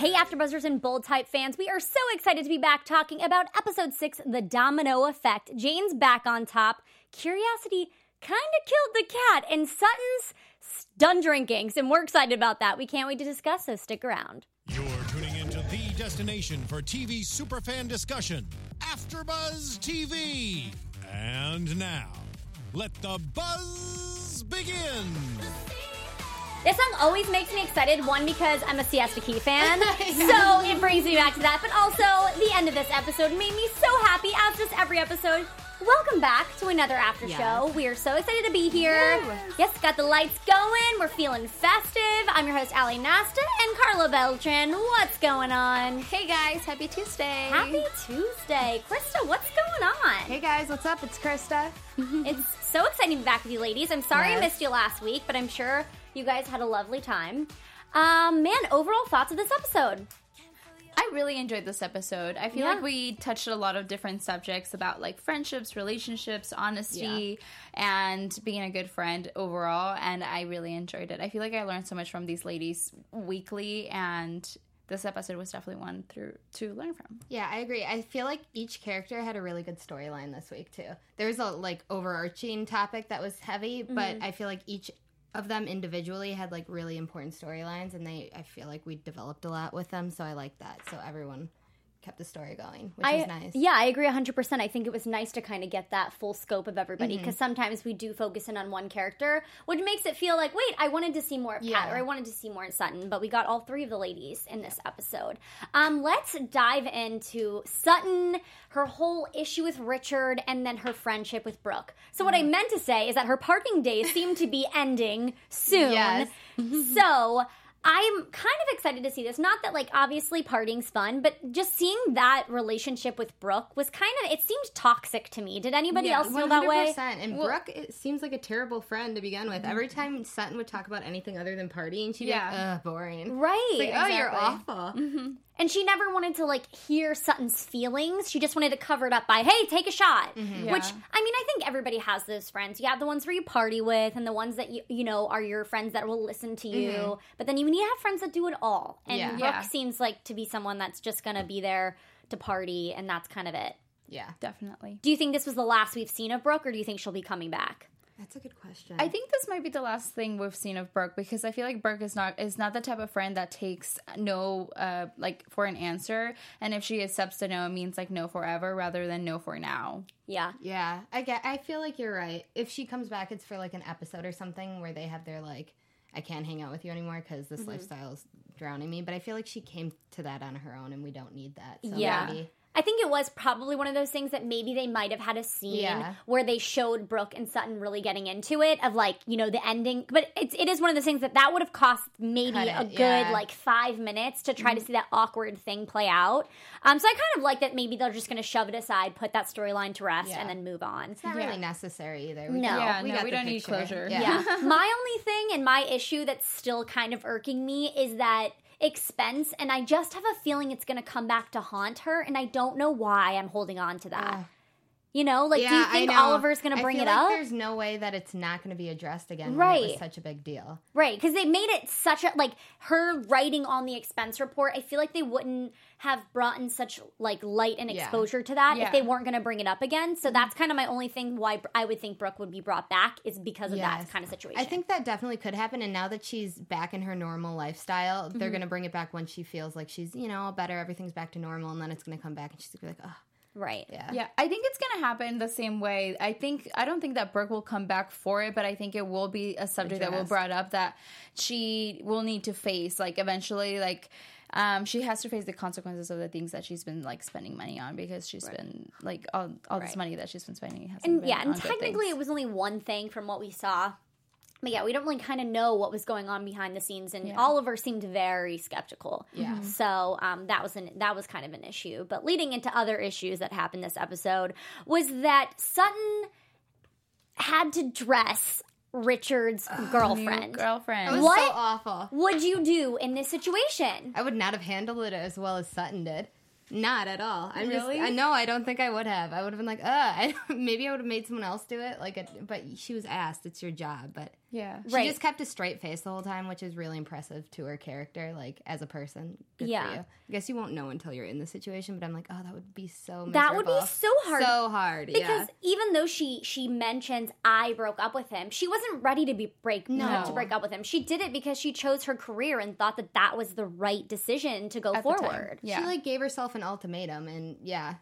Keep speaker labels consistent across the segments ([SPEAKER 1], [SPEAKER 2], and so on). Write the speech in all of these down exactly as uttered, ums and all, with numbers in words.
[SPEAKER 1] Hey, AfterBuzzers and Bold-type fans, we are so excited to be back talking about Episode six, The Domino Effect. Jane's back on top. Curiosity kind of killed the cat, and Sutton's done drinking, and we're excited about that. We can't wait to discuss, so stick around.
[SPEAKER 2] You're tuning into the destination for T V superfan discussion, AfterBuzz T V. And now, let the buzz begin.
[SPEAKER 1] This song always makes me excited, one, because I'm a Siesta Key fan, so it brings me back to that, but also the end of this episode made me so happy, as does every episode. Welcome back to another after
[SPEAKER 3] yes.
[SPEAKER 1] show. We are so excited to be here.
[SPEAKER 3] Yes.
[SPEAKER 1] yes, got the lights going. We're feeling festive. I'm your host, Ali Nasta, and Carla Beltran. What's going on?
[SPEAKER 3] Hey guys, happy Tuesday.
[SPEAKER 1] Happy Tuesday. Krista, what's going on?
[SPEAKER 3] Hey guys, what's up? It's Krista.
[SPEAKER 1] It's so exciting to be back with you ladies. I'm sorry
[SPEAKER 3] yes.
[SPEAKER 1] I missed you last week, but I'm sure you guys had a lovely time. Um, man, overall thoughts of this episode?
[SPEAKER 4] I really enjoyed this episode. I feel
[SPEAKER 1] Yeah.
[SPEAKER 4] like we touched a lot of different subjects about like friendships, relationships, honesty, yeah. and being a good friend overall, and I really enjoyed it. I feel like I learned so much from these ladies weekly, and this episode was definitely one through to learn from.
[SPEAKER 3] Yeah, I agree. I feel like each character had a really good storyline this week too. There was a like overarching topic that was heavy, mm-hmm. but I feel like each of them individually had like really important storylines, and they I feel like we developed a lot with them, so I like that. So everyone kept the story going, which
[SPEAKER 1] I,
[SPEAKER 3] is nice.
[SPEAKER 1] Yeah, I agree one hundred percent. I think it was nice to kind of get that full scope of everybody, because
[SPEAKER 3] mm-hmm.
[SPEAKER 1] sometimes we do focus in on one character, which makes it feel like, wait, I wanted to see more of
[SPEAKER 3] yeah.
[SPEAKER 1] Kat, or I wanted to see more of Sutton, but we got all three of the ladies in this episode. Um, let's dive into Sutton, her whole issue with Richard, and then her friendship with Brooke. So what mm. I meant to say is that her parking days seem to be ending soon.
[SPEAKER 3] Yes.
[SPEAKER 1] So I'm kind of excited to see this. Not that, like, obviously partying's fun, but just seeing that relationship with Brooke was kind of, it seemed toxic to me. Did anybody
[SPEAKER 3] yeah,
[SPEAKER 1] else feel that way?
[SPEAKER 3] And
[SPEAKER 4] well,
[SPEAKER 3] Brooke it seems like a terrible friend to begin with. Every time Sutton would talk about anything other than partying, she'd
[SPEAKER 4] yeah.
[SPEAKER 3] be like, ugh, boring.
[SPEAKER 1] Right.
[SPEAKER 3] It's like,
[SPEAKER 1] exactly.
[SPEAKER 3] oh, you're awful.
[SPEAKER 1] Mm-hmm. And she never wanted to, like, hear Sutton's feelings. She just wanted to cover it up by, hey, take a shot.
[SPEAKER 3] Mm-hmm.
[SPEAKER 4] Yeah.
[SPEAKER 1] Which, I mean, I think everybody has those friends. You have the ones where you party with, and the ones that, you you know, are your friends that will listen to you. Mm-hmm. But then you need to have friends that do it all. And
[SPEAKER 3] Yeah.
[SPEAKER 1] Brooke
[SPEAKER 4] Yeah.
[SPEAKER 1] seems like to be someone that's just going to be there to party, and that's kind of it.
[SPEAKER 3] Yeah.
[SPEAKER 4] Definitely.
[SPEAKER 1] Do you think this was the last we've seen of Brooke, or do you think she'll be coming back?
[SPEAKER 3] That's a good question.
[SPEAKER 4] I think this might be the last thing we've seen of Brooke, because I feel like Brooke is not is not the type of friend that takes no uh like for an answer, and if she accepts the no, it means like no forever rather than no for now.
[SPEAKER 1] Yeah.
[SPEAKER 3] Yeah, I get. I feel like you're right. If she comes back, it's for like an episode or something where they have their like, I can't hang out with you anymore because this
[SPEAKER 1] mm-hmm.
[SPEAKER 3] lifestyle is drowning me. But I feel like she came to that on her own, and we don't need that. So
[SPEAKER 1] Yeah.
[SPEAKER 3] maybe.
[SPEAKER 1] I think it was probably one of those things that maybe they might have had a scene
[SPEAKER 3] Yeah.
[SPEAKER 1] where they showed Brooke and Sutton really getting into it, of like, you know, the ending. But it's, it is one of those things that that would have cost maybe
[SPEAKER 3] Cut it,
[SPEAKER 1] a good,
[SPEAKER 3] yeah.
[SPEAKER 1] like, five minutes to try mm-hmm. to see that awkward thing play out. Um, so I kind of like that maybe they're just going to shove it aside, put that storyline to rest,
[SPEAKER 3] Yeah.
[SPEAKER 1] and then move on.
[SPEAKER 3] It's not
[SPEAKER 4] Yeah.
[SPEAKER 3] really necessary either. We
[SPEAKER 1] No.
[SPEAKER 3] can-
[SPEAKER 4] Yeah,
[SPEAKER 3] we,
[SPEAKER 4] no,
[SPEAKER 3] got
[SPEAKER 4] we
[SPEAKER 3] the
[SPEAKER 4] don't need
[SPEAKER 3] picture.
[SPEAKER 4] closure.
[SPEAKER 3] Yeah.
[SPEAKER 1] Yeah. My only thing and my issue that's still kind of irking me is that expense, and I just have a feeling it's going to come back to haunt her, and I don't know why I'm holding on to that.
[SPEAKER 3] Uh,
[SPEAKER 1] you know, like,
[SPEAKER 3] yeah,
[SPEAKER 1] do you
[SPEAKER 3] I
[SPEAKER 1] think
[SPEAKER 3] know.
[SPEAKER 1] Oliver's going to
[SPEAKER 3] I
[SPEAKER 1] bring
[SPEAKER 3] feel
[SPEAKER 1] it
[SPEAKER 3] like
[SPEAKER 1] up?
[SPEAKER 3] There's no way that it's not going to be addressed again.
[SPEAKER 1] Right.
[SPEAKER 3] When it was such a big deal.
[SPEAKER 1] Right, because they made it such a, like, her writing on the expense report, I feel like they wouldn't have brought in such, like, light and
[SPEAKER 3] Yeah.
[SPEAKER 1] exposure to that
[SPEAKER 4] Yeah.
[SPEAKER 1] if they weren't going to bring it up again. So that's kind of my only thing why I would think Brooke would be brought back, is because of
[SPEAKER 3] Yes.
[SPEAKER 1] that kind of situation.
[SPEAKER 3] I think that definitely could happen, and now that she's back in her normal lifestyle, they're
[SPEAKER 1] Mm-hmm.
[SPEAKER 3] going to bring it back when she feels like she's, you know, better, everything's back to normal, and then it's going to come back, and she's going to be like, oh,
[SPEAKER 1] Right.
[SPEAKER 3] yeah.
[SPEAKER 4] Yeah, I think it's going to happen the same way. I think, I don't think that Brooke will come back for it, but I think it will be a subject that will
[SPEAKER 3] Addressed.
[SPEAKER 4] brought up that she will need to face, like, eventually, like, um, she has to face the consequences of the things that she's been, like, spending money on, because she's
[SPEAKER 3] Right.
[SPEAKER 4] been, like, all, all this
[SPEAKER 1] Right.
[SPEAKER 4] money that she's been spending hasn't
[SPEAKER 1] And
[SPEAKER 4] been
[SPEAKER 1] yeah, and
[SPEAKER 4] on good
[SPEAKER 1] technically
[SPEAKER 4] things.
[SPEAKER 1] it was only one thing from what we saw. But yeah, we don't really kind of know what was going on behind the scenes, and
[SPEAKER 4] Yeah.
[SPEAKER 1] Oliver seemed very skeptical.
[SPEAKER 3] Yeah. Mhm.
[SPEAKER 1] So um, that was an that was kind of an issue. But leading into other issues that happened this episode was that Sutton had to dress Richard's girlfriend.
[SPEAKER 4] New girlfriend.
[SPEAKER 3] It was
[SPEAKER 1] What?
[SPEAKER 3] so awful.
[SPEAKER 1] Would you do in this situation?
[SPEAKER 3] I would not have handled it as well as Sutton did. Not at all. I'm
[SPEAKER 4] Really?
[SPEAKER 3] just. I know. I don't think I would have. I would have been like, uh, I, maybe I would have made someone else do it. Like, a, but she was asked. It's your job. But
[SPEAKER 4] Yeah.
[SPEAKER 3] She
[SPEAKER 1] Right.
[SPEAKER 3] just kept a straight face the whole time, which is really impressive to her character, like, as a person. Good
[SPEAKER 1] Yeah.
[SPEAKER 3] for you. I guess you won't know until you're in the situation, but I'm like, oh, that would be so miserable.
[SPEAKER 1] That would be so hard.
[SPEAKER 3] So hard,
[SPEAKER 1] Because
[SPEAKER 3] yeah.
[SPEAKER 1] even though she she mentions I broke up with him, she wasn't ready to be break
[SPEAKER 3] No.
[SPEAKER 1] to break up with him. She did it because she chose her career and thought that that was the right decision to go
[SPEAKER 4] At the time.
[SPEAKER 1] forward.
[SPEAKER 4] Yeah.
[SPEAKER 3] She, like, gave herself an ultimatum, and, yeah.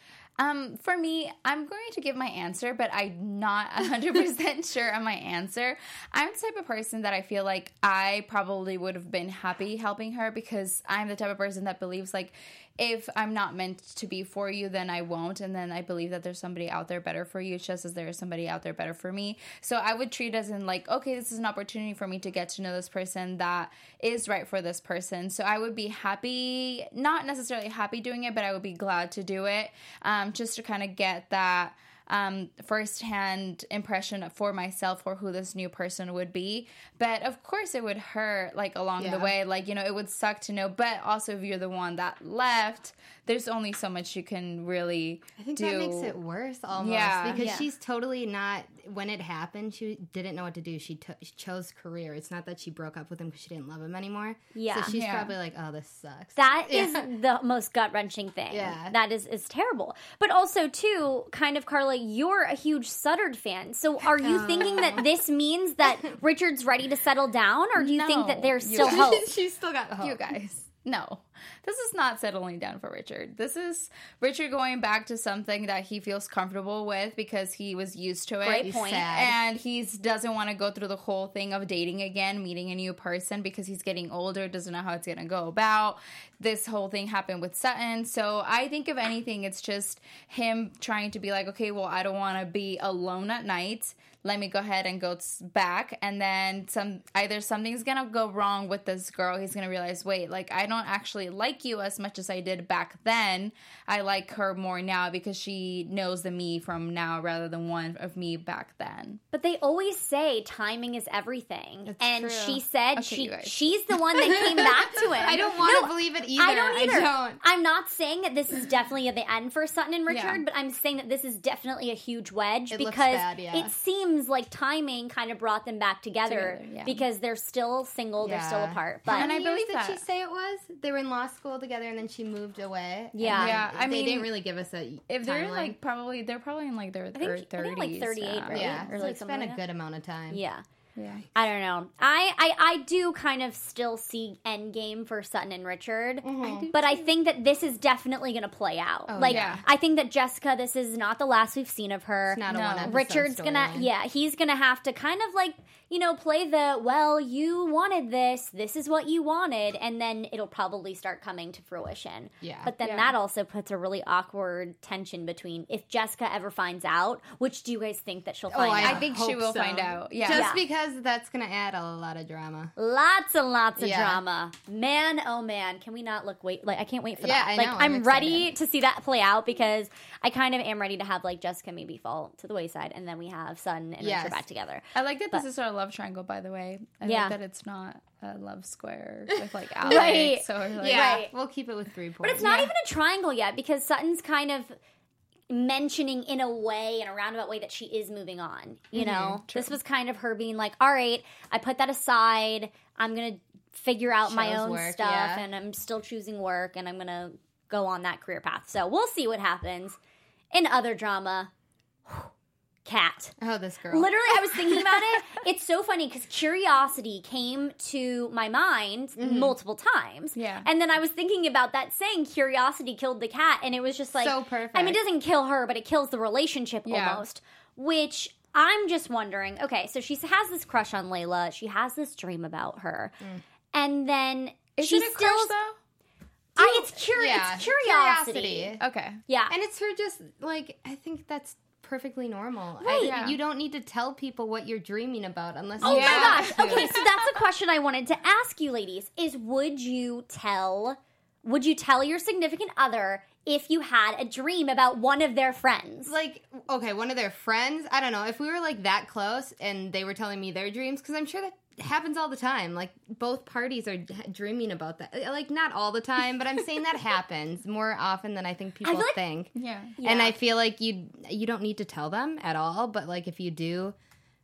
[SPEAKER 4] Um, for me, I'm going to give my answer, but I'm not one hundred percent sure on my answer. I'm the type of person that I feel like I probably would have been happy helping her because I'm the type of person that believes, like, if I'm not meant to be for you, then I won't. And then I believe that there's somebody out there better for you, just as there is somebody out there better for me. So I would treat it as in, like, okay, this is an opportunity for me to get to know this person that is right for this person. So I would be happy, not necessarily happy doing it, but I would be glad to do it, um, just to kind of get that um, firsthand impression for myself for who this new person would be. But of course it would hurt, like, along
[SPEAKER 3] Yeah.
[SPEAKER 4] the way. Like, you know, it would suck to know. But also if you're the one that left, there's only so much you can really
[SPEAKER 3] I think
[SPEAKER 4] do.
[SPEAKER 3] that makes it worse almost
[SPEAKER 4] Yeah.
[SPEAKER 3] because
[SPEAKER 1] Yeah.
[SPEAKER 3] she's totally not, when it happened, she didn't know what to do. She, t- she chose career. It's not that she broke up with him because she didn't love him anymore.
[SPEAKER 1] Yeah.
[SPEAKER 3] So she's
[SPEAKER 4] Yeah.
[SPEAKER 3] probably like, oh, this sucks.
[SPEAKER 1] That
[SPEAKER 3] Yeah.
[SPEAKER 1] is the most gut-wrenching thing.
[SPEAKER 3] Yeah.
[SPEAKER 1] That is, is terrible. But also, too, kind of, Carla, you're a huge Suttard fan. So are you
[SPEAKER 3] Oh.
[SPEAKER 1] thinking that this means that Richard's ready to settle down? Or do you think that
[SPEAKER 4] No.
[SPEAKER 1] there's
[SPEAKER 4] You
[SPEAKER 1] still
[SPEAKER 4] guys-
[SPEAKER 1] hope?
[SPEAKER 3] She's still got hope.
[SPEAKER 4] You guys. No, this is not settling down for Richard. This is Richard going back to something that he feels comfortable with because he was used to it.
[SPEAKER 1] Great
[SPEAKER 3] He's
[SPEAKER 1] point.
[SPEAKER 3] sad.
[SPEAKER 4] And he doesn't want to go through the whole thing of dating again, meeting a new person because he's getting older, doesn't know how it's going to go about. This whole thing happened with Sutton. So I think, if anything, it's just him trying to be like, okay, well, I don't want to be alone at night. Let me go ahead and go back. And then some either something's going to go wrong with this girl. He's going to realize, wait, like, I don't actually like you as much as I did back then. I like her more now because she knows the me from now rather than one of me back then.
[SPEAKER 1] But they always say timing is everything.
[SPEAKER 3] That's
[SPEAKER 1] and
[SPEAKER 3] true.
[SPEAKER 1] she said
[SPEAKER 4] Okay,
[SPEAKER 1] she
[SPEAKER 4] you guys.
[SPEAKER 1] she's the one that came back to him.
[SPEAKER 3] I don't want to
[SPEAKER 1] No,
[SPEAKER 3] believe it either.
[SPEAKER 1] I don't either.
[SPEAKER 3] I don't.
[SPEAKER 1] I'm not saying that this is definitely at the end for Sutton and Richard,
[SPEAKER 4] Yeah.
[SPEAKER 1] but I'm saying that this is definitely a huge wedge
[SPEAKER 3] It looks
[SPEAKER 1] because
[SPEAKER 3] bad, yeah.
[SPEAKER 1] it seems like timing kind of brought them back together,
[SPEAKER 4] Together, yeah.
[SPEAKER 1] because they're still single, they're still
[SPEAKER 3] Yeah.
[SPEAKER 1] apart.
[SPEAKER 3] How
[SPEAKER 1] But
[SPEAKER 4] And I
[SPEAKER 3] many years
[SPEAKER 4] believe
[SPEAKER 3] did
[SPEAKER 4] that.
[SPEAKER 3] she say it was? They were in law school together, and then she moved away.
[SPEAKER 1] Yeah.
[SPEAKER 3] And
[SPEAKER 4] Yeah, I
[SPEAKER 3] they
[SPEAKER 4] mean,
[SPEAKER 3] didn't really give us a
[SPEAKER 4] If they're
[SPEAKER 3] timeline.
[SPEAKER 4] like probably they're probably in like their
[SPEAKER 1] I think,
[SPEAKER 4] thirties.
[SPEAKER 1] I think like thirty-eight, right?
[SPEAKER 3] yeah,
[SPEAKER 1] Or
[SPEAKER 3] so
[SPEAKER 1] like
[SPEAKER 3] it's
[SPEAKER 1] something
[SPEAKER 3] been a
[SPEAKER 1] like
[SPEAKER 3] good amount of time.
[SPEAKER 1] that. Yeah.
[SPEAKER 4] Yeah.
[SPEAKER 1] I don't know. I, I, I do kind of still see Endgame for Sutton and Richard, but I think that this is definitely going to play out.
[SPEAKER 3] Oh,
[SPEAKER 1] like,
[SPEAKER 4] yeah.
[SPEAKER 1] I think that Jessica, this is not the last we've seen of her.
[SPEAKER 3] It's not a
[SPEAKER 4] No.
[SPEAKER 3] one episode
[SPEAKER 1] Richard's gonna,
[SPEAKER 3] storyline.
[SPEAKER 1] yeah, he's gonna have to kind of like, you know, play the, well, you wanted this, this is what you wanted, and then it'll probably start coming to fruition.
[SPEAKER 3] Yeah.
[SPEAKER 1] But then
[SPEAKER 4] Yeah.
[SPEAKER 1] that also puts a really awkward tension between if Jessica ever finds out, which do you guys think that she'll
[SPEAKER 3] Oh,
[SPEAKER 1] find
[SPEAKER 3] I,
[SPEAKER 1] out?
[SPEAKER 4] I think she
[SPEAKER 3] hope
[SPEAKER 4] will
[SPEAKER 3] so.
[SPEAKER 4] find out. Yeah.
[SPEAKER 3] just
[SPEAKER 1] Yeah.
[SPEAKER 3] because that's gonna add a lot of drama.
[SPEAKER 1] Lots and lots of
[SPEAKER 3] Yeah.
[SPEAKER 1] drama. Man, oh man, can we not look wait like I can't wait for
[SPEAKER 3] Yeah,
[SPEAKER 1] that.
[SPEAKER 3] I
[SPEAKER 1] like
[SPEAKER 3] know,
[SPEAKER 1] I'm,
[SPEAKER 3] I'm
[SPEAKER 1] ready
[SPEAKER 3] excited.
[SPEAKER 1] to see that play out because I kind of am ready to have like Jessica maybe fall to the wayside and then we have Sutton and
[SPEAKER 3] Yes.
[SPEAKER 1] Richard back together.
[SPEAKER 4] I like that
[SPEAKER 1] But-
[SPEAKER 4] this is our love triangle, by the way. I
[SPEAKER 1] Yeah.
[SPEAKER 4] like that it's not a love square with like Alex.
[SPEAKER 1] Right.
[SPEAKER 4] So we're like,
[SPEAKER 3] Yeah,
[SPEAKER 1] Right.
[SPEAKER 3] we'll keep it with three points.
[SPEAKER 1] But it's not even a triangle yet because Sutton's kind of mentioning in a way, in a roundabout way, that she is moving on. You know? This was kind of her being like, all right, I put that aside. I'm going to figure out my
[SPEAKER 3] Shows
[SPEAKER 1] own
[SPEAKER 3] work,
[SPEAKER 1] stuff
[SPEAKER 3] yeah.
[SPEAKER 1] and I'm still choosing work and I'm going to go on that career path. So we'll see what happens. In other drama, Kat.
[SPEAKER 3] Oh, this girl.
[SPEAKER 1] Literally, I was thinking about it. It's so funny because curiosity came to my mind multiple times.
[SPEAKER 4] Yeah.
[SPEAKER 1] And then I was thinking about that saying, curiosity killed the cat. And it was just like,
[SPEAKER 3] So perfect.
[SPEAKER 1] I mean, it doesn't kill her, but it kills the relationship
[SPEAKER 4] Yeah.
[SPEAKER 1] almost. Which I'm just wondering, okay, so she has this crush on Layla. She has this dream about her. And then
[SPEAKER 4] Is
[SPEAKER 1] she
[SPEAKER 4] it a
[SPEAKER 1] still.
[SPEAKER 4] crush though?
[SPEAKER 1] I, it's, curi-
[SPEAKER 3] Yeah,
[SPEAKER 1] it's curiosity.
[SPEAKER 3] curiosity.
[SPEAKER 4] Okay.
[SPEAKER 1] Yeah.
[SPEAKER 3] And it's her just, like, I think that's perfectly normal.
[SPEAKER 1] Right.
[SPEAKER 3] I,
[SPEAKER 4] Yeah.
[SPEAKER 3] You don't need to tell people what you're dreaming about unless
[SPEAKER 1] Oh
[SPEAKER 3] you
[SPEAKER 1] my
[SPEAKER 3] want
[SPEAKER 1] gosh.
[SPEAKER 3] to.
[SPEAKER 1] Okay, so that's a question I wanted to ask you ladies is would you tell would you tell your significant other if you had a dream about one of their friends?
[SPEAKER 3] Like, okay, one of their friends, I don't know, if we were, like, that close and they were telling me their dreams, because I'm sure that happens all the time. Like, both parties are d- dreaming about that. Like, not all the time, but I'm saying that happens more often than I think people
[SPEAKER 1] feel like-
[SPEAKER 3] think.
[SPEAKER 4] Yeah.
[SPEAKER 3] And
[SPEAKER 1] Yeah.
[SPEAKER 3] I feel like you you don't need to tell them at all, but, like, if you do,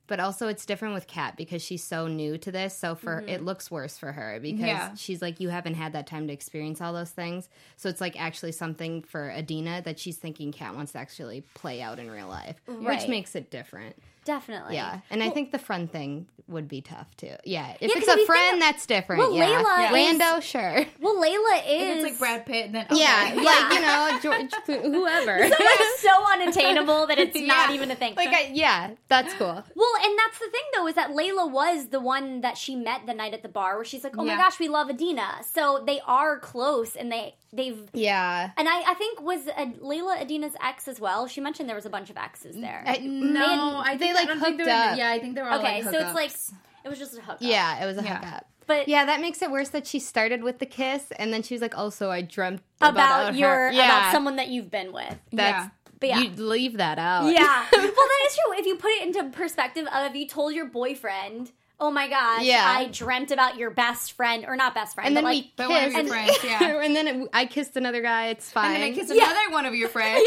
[SPEAKER 3] but also it's different with Kat because she's so new to this. So for
[SPEAKER 1] Mm-hmm.
[SPEAKER 3] it looks worse for her because
[SPEAKER 4] Yeah.
[SPEAKER 3] she's like, you haven't had that time to experience all those things. So it's like actually something for Adina that she's thinking Kat wants to actually play out in real life,
[SPEAKER 1] Right.
[SPEAKER 3] which makes it different.
[SPEAKER 1] Definitely.
[SPEAKER 3] Yeah, and I think the friend thing would be tough too. Yeah, if
[SPEAKER 1] Yeah,
[SPEAKER 3] it's
[SPEAKER 1] 'cause if
[SPEAKER 3] a
[SPEAKER 1] you
[SPEAKER 3] friend,
[SPEAKER 1] think-
[SPEAKER 3] that's different.
[SPEAKER 1] Well,
[SPEAKER 3] yeah.
[SPEAKER 1] Layla is-
[SPEAKER 3] Lando, sure.
[SPEAKER 1] Well, Layla is.
[SPEAKER 4] If it's like Brad Pitt, then okay.
[SPEAKER 3] Yeah, like you know, George, whoever.
[SPEAKER 1] It's so unattainable that it's not
[SPEAKER 3] Yeah.
[SPEAKER 1] even a thing.
[SPEAKER 3] Like, I, yeah, that's cool.
[SPEAKER 1] Well, and that's the thing, though, is that Layla was the one that she met the night at the bar, where she's like, "Oh
[SPEAKER 4] Yeah.
[SPEAKER 1] my gosh, we love Adina." So they are close, and they they've.
[SPEAKER 3] Yeah.
[SPEAKER 1] And I, I think was uh, Layla Adina's ex as well. She mentioned there was a bunch of exes there.
[SPEAKER 3] I-
[SPEAKER 4] No, I
[SPEAKER 3] They,
[SPEAKER 4] think,
[SPEAKER 3] like,
[SPEAKER 4] I don't think
[SPEAKER 3] hooked
[SPEAKER 4] they were-
[SPEAKER 3] up.
[SPEAKER 4] Yeah, I think they were all
[SPEAKER 1] okay,
[SPEAKER 4] like
[SPEAKER 1] so it's like
[SPEAKER 4] hookups.
[SPEAKER 1] it was just a hookup.
[SPEAKER 3] Yeah, it was a
[SPEAKER 4] Yeah.
[SPEAKER 3] hookup.
[SPEAKER 1] But
[SPEAKER 3] Yeah, that makes it worse that she started with the kiss, and then she was like, "Also, I dreamt about,
[SPEAKER 1] about
[SPEAKER 3] her."
[SPEAKER 1] your
[SPEAKER 3] yeah.
[SPEAKER 1] about someone that you've been with.
[SPEAKER 3] That's
[SPEAKER 4] Yeah.
[SPEAKER 1] But yeah.
[SPEAKER 3] you leave that out.
[SPEAKER 1] Yeah. Well, that is true. If you put it into perspective of if you told your boyfriend, "Oh my gosh,
[SPEAKER 3] Yeah.
[SPEAKER 1] I dreamt about your best friend," or not best friend,
[SPEAKER 3] And
[SPEAKER 1] but
[SPEAKER 3] then
[SPEAKER 1] like,
[SPEAKER 3] we
[SPEAKER 4] But one of
[SPEAKER 3] kissed,
[SPEAKER 4] your friends, yeah.
[SPEAKER 3] and then it, I kissed another guy. It's fine.
[SPEAKER 4] And then I kissed
[SPEAKER 1] Yeah.
[SPEAKER 4] another one of your friends.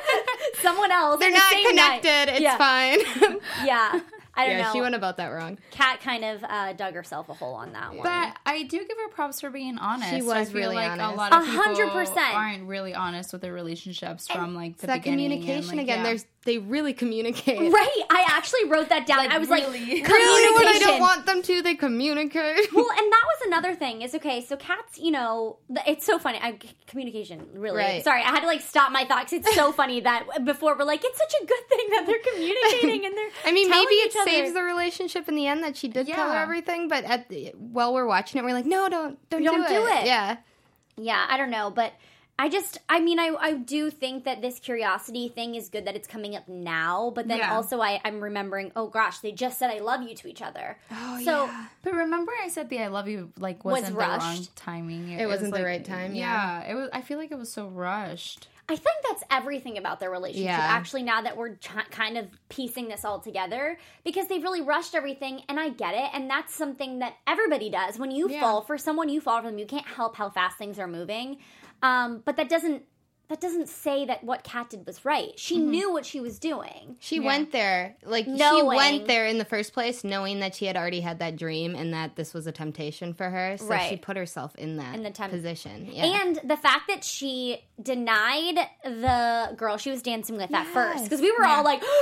[SPEAKER 1] someone else.
[SPEAKER 3] They're
[SPEAKER 1] on the
[SPEAKER 3] not
[SPEAKER 1] same night.
[SPEAKER 3] connected. It's
[SPEAKER 1] Yeah.
[SPEAKER 3] fine.
[SPEAKER 1] Yeah. I don't
[SPEAKER 3] yeah,
[SPEAKER 1] know.
[SPEAKER 3] she went about that wrong.
[SPEAKER 1] Kat kind of uh, dug herself a hole on that one.
[SPEAKER 4] But I do give her props for being honest.
[SPEAKER 3] She was
[SPEAKER 4] I feel
[SPEAKER 3] really
[SPEAKER 4] like
[SPEAKER 3] honest.
[SPEAKER 4] a lot of
[SPEAKER 1] A
[SPEAKER 4] people
[SPEAKER 1] hundred percent.
[SPEAKER 4] aren't really honest with their relationships from like
[SPEAKER 3] It's
[SPEAKER 4] the
[SPEAKER 3] that
[SPEAKER 4] beginning. and,
[SPEAKER 3] communication
[SPEAKER 4] like,
[SPEAKER 3] again.
[SPEAKER 4] yeah.
[SPEAKER 3] There's they really communicate.
[SPEAKER 1] Right. I actually wrote that down.
[SPEAKER 4] Like,
[SPEAKER 1] I was
[SPEAKER 4] really?
[SPEAKER 1] like,
[SPEAKER 4] Really,
[SPEAKER 1] communication.
[SPEAKER 3] Really, when I don't want them to, they communicate.
[SPEAKER 1] Well, and that was another thing. Is okay. So Kat's, you know, th- it's so funny. I, communication, really.
[SPEAKER 3] Right.
[SPEAKER 1] Sorry, I had to like stop my thoughts. It's so funny that before we're like, it's such a good thing that they're communicating and they're.
[SPEAKER 3] I mean,
[SPEAKER 1] telling
[SPEAKER 3] maybe it
[SPEAKER 1] each other.
[SPEAKER 3] saves the relationship in the end that she did tell her
[SPEAKER 4] Yeah.
[SPEAKER 3] everything. But at the, while we're watching it, we're like, no, don't, don't,
[SPEAKER 1] Don't
[SPEAKER 3] do,
[SPEAKER 1] do
[SPEAKER 3] it.
[SPEAKER 1] it.
[SPEAKER 3] Yeah,
[SPEAKER 1] Yeah, I don't know, but I just, I mean, I, I do think that this curiosity thing is good that it's coming up now, but then
[SPEAKER 4] Yeah.
[SPEAKER 1] also I, I'm remembering, oh gosh, they just said I love you to each other.
[SPEAKER 3] Oh,
[SPEAKER 1] so,
[SPEAKER 3] yeah.
[SPEAKER 4] But remember, I said the "I love you" like
[SPEAKER 1] Was
[SPEAKER 4] wasn't the wrong
[SPEAKER 1] rushed.
[SPEAKER 4] timing.
[SPEAKER 3] It wasn't
[SPEAKER 4] was,
[SPEAKER 3] the
[SPEAKER 4] like-
[SPEAKER 3] right time,
[SPEAKER 4] Yeah. it was. I feel like it was so rushed.
[SPEAKER 1] I think that's everything about their relationship,
[SPEAKER 3] Yeah.
[SPEAKER 1] actually, now that we're ch- kind of piecing this all together, because they've really rushed everything, and I get it, and that's something that everybody does. When you
[SPEAKER 4] Yeah.
[SPEAKER 1] fall for someone, you fall for them. You can't help how fast things are moving, um, but that doesn't that doesn't say that what Kat did was right. She
[SPEAKER 3] Mm-hmm.
[SPEAKER 1] knew what she was doing.
[SPEAKER 3] she
[SPEAKER 4] Yeah.
[SPEAKER 3] went there. Like she
[SPEAKER 1] Knowing.
[SPEAKER 3] went there in the first place, knowing that she had already had that dream and that this was a temptation for her. So
[SPEAKER 1] Right.
[SPEAKER 3] she put herself in that
[SPEAKER 1] In the temp-
[SPEAKER 3] position. Yeah.
[SPEAKER 1] And the fact that she denied the girl she was dancing with at first,
[SPEAKER 3] Yes.
[SPEAKER 1] because we were all like,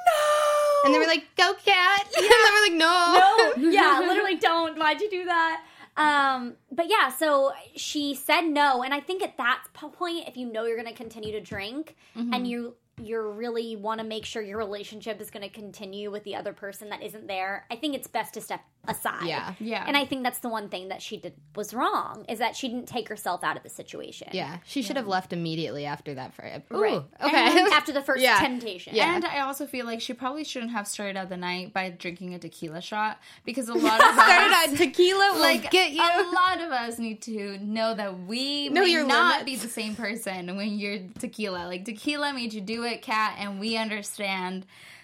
[SPEAKER 1] no!
[SPEAKER 3] And they were like, "Go, Cat!" And then we're like, "No,
[SPEAKER 1] no, yeah, literally don't. Why'd you do that? Um, but yeah, so she said no, and I think at that point, if you know you're going to continue to drink,
[SPEAKER 3] Mm-hmm.
[SPEAKER 1] and you you really want to make sure your relationship is going to continue with the other person that isn't there, I think it's best to step aside.
[SPEAKER 3] Yeah.
[SPEAKER 4] Yeah.
[SPEAKER 1] And I think that's the one thing that she did was wrong, is that she didn't take herself out of the situation.
[SPEAKER 3] Yeah, she should have left immediately after that. For Ooh,
[SPEAKER 1] Right.
[SPEAKER 3] okay.
[SPEAKER 1] And after the first
[SPEAKER 3] Yeah.
[SPEAKER 1] temptation.
[SPEAKER 3] Yeah.
[SPEAKER 4] And I also feel like she probably shouldn't have started out the night by drinking a tequila shot because a lot of
[SPEAKER 3] Started
[SPEAKER 4] us,
[SPEAKER 3] on tequila will
[SPEAKER 4] like
[SPEAKER 3] get you.
[SPEAKER 4] a lot of us need to know that we
[SPEAKER 3] Know
[SPEAKER 4] may
[SPEAKER 3] your
[SPEAKER 4] not
[SPEAKER 3] limits.
[SPEAKER 4] be the same person when you're tequila. Like tequila made you do it, Kat, and we understand.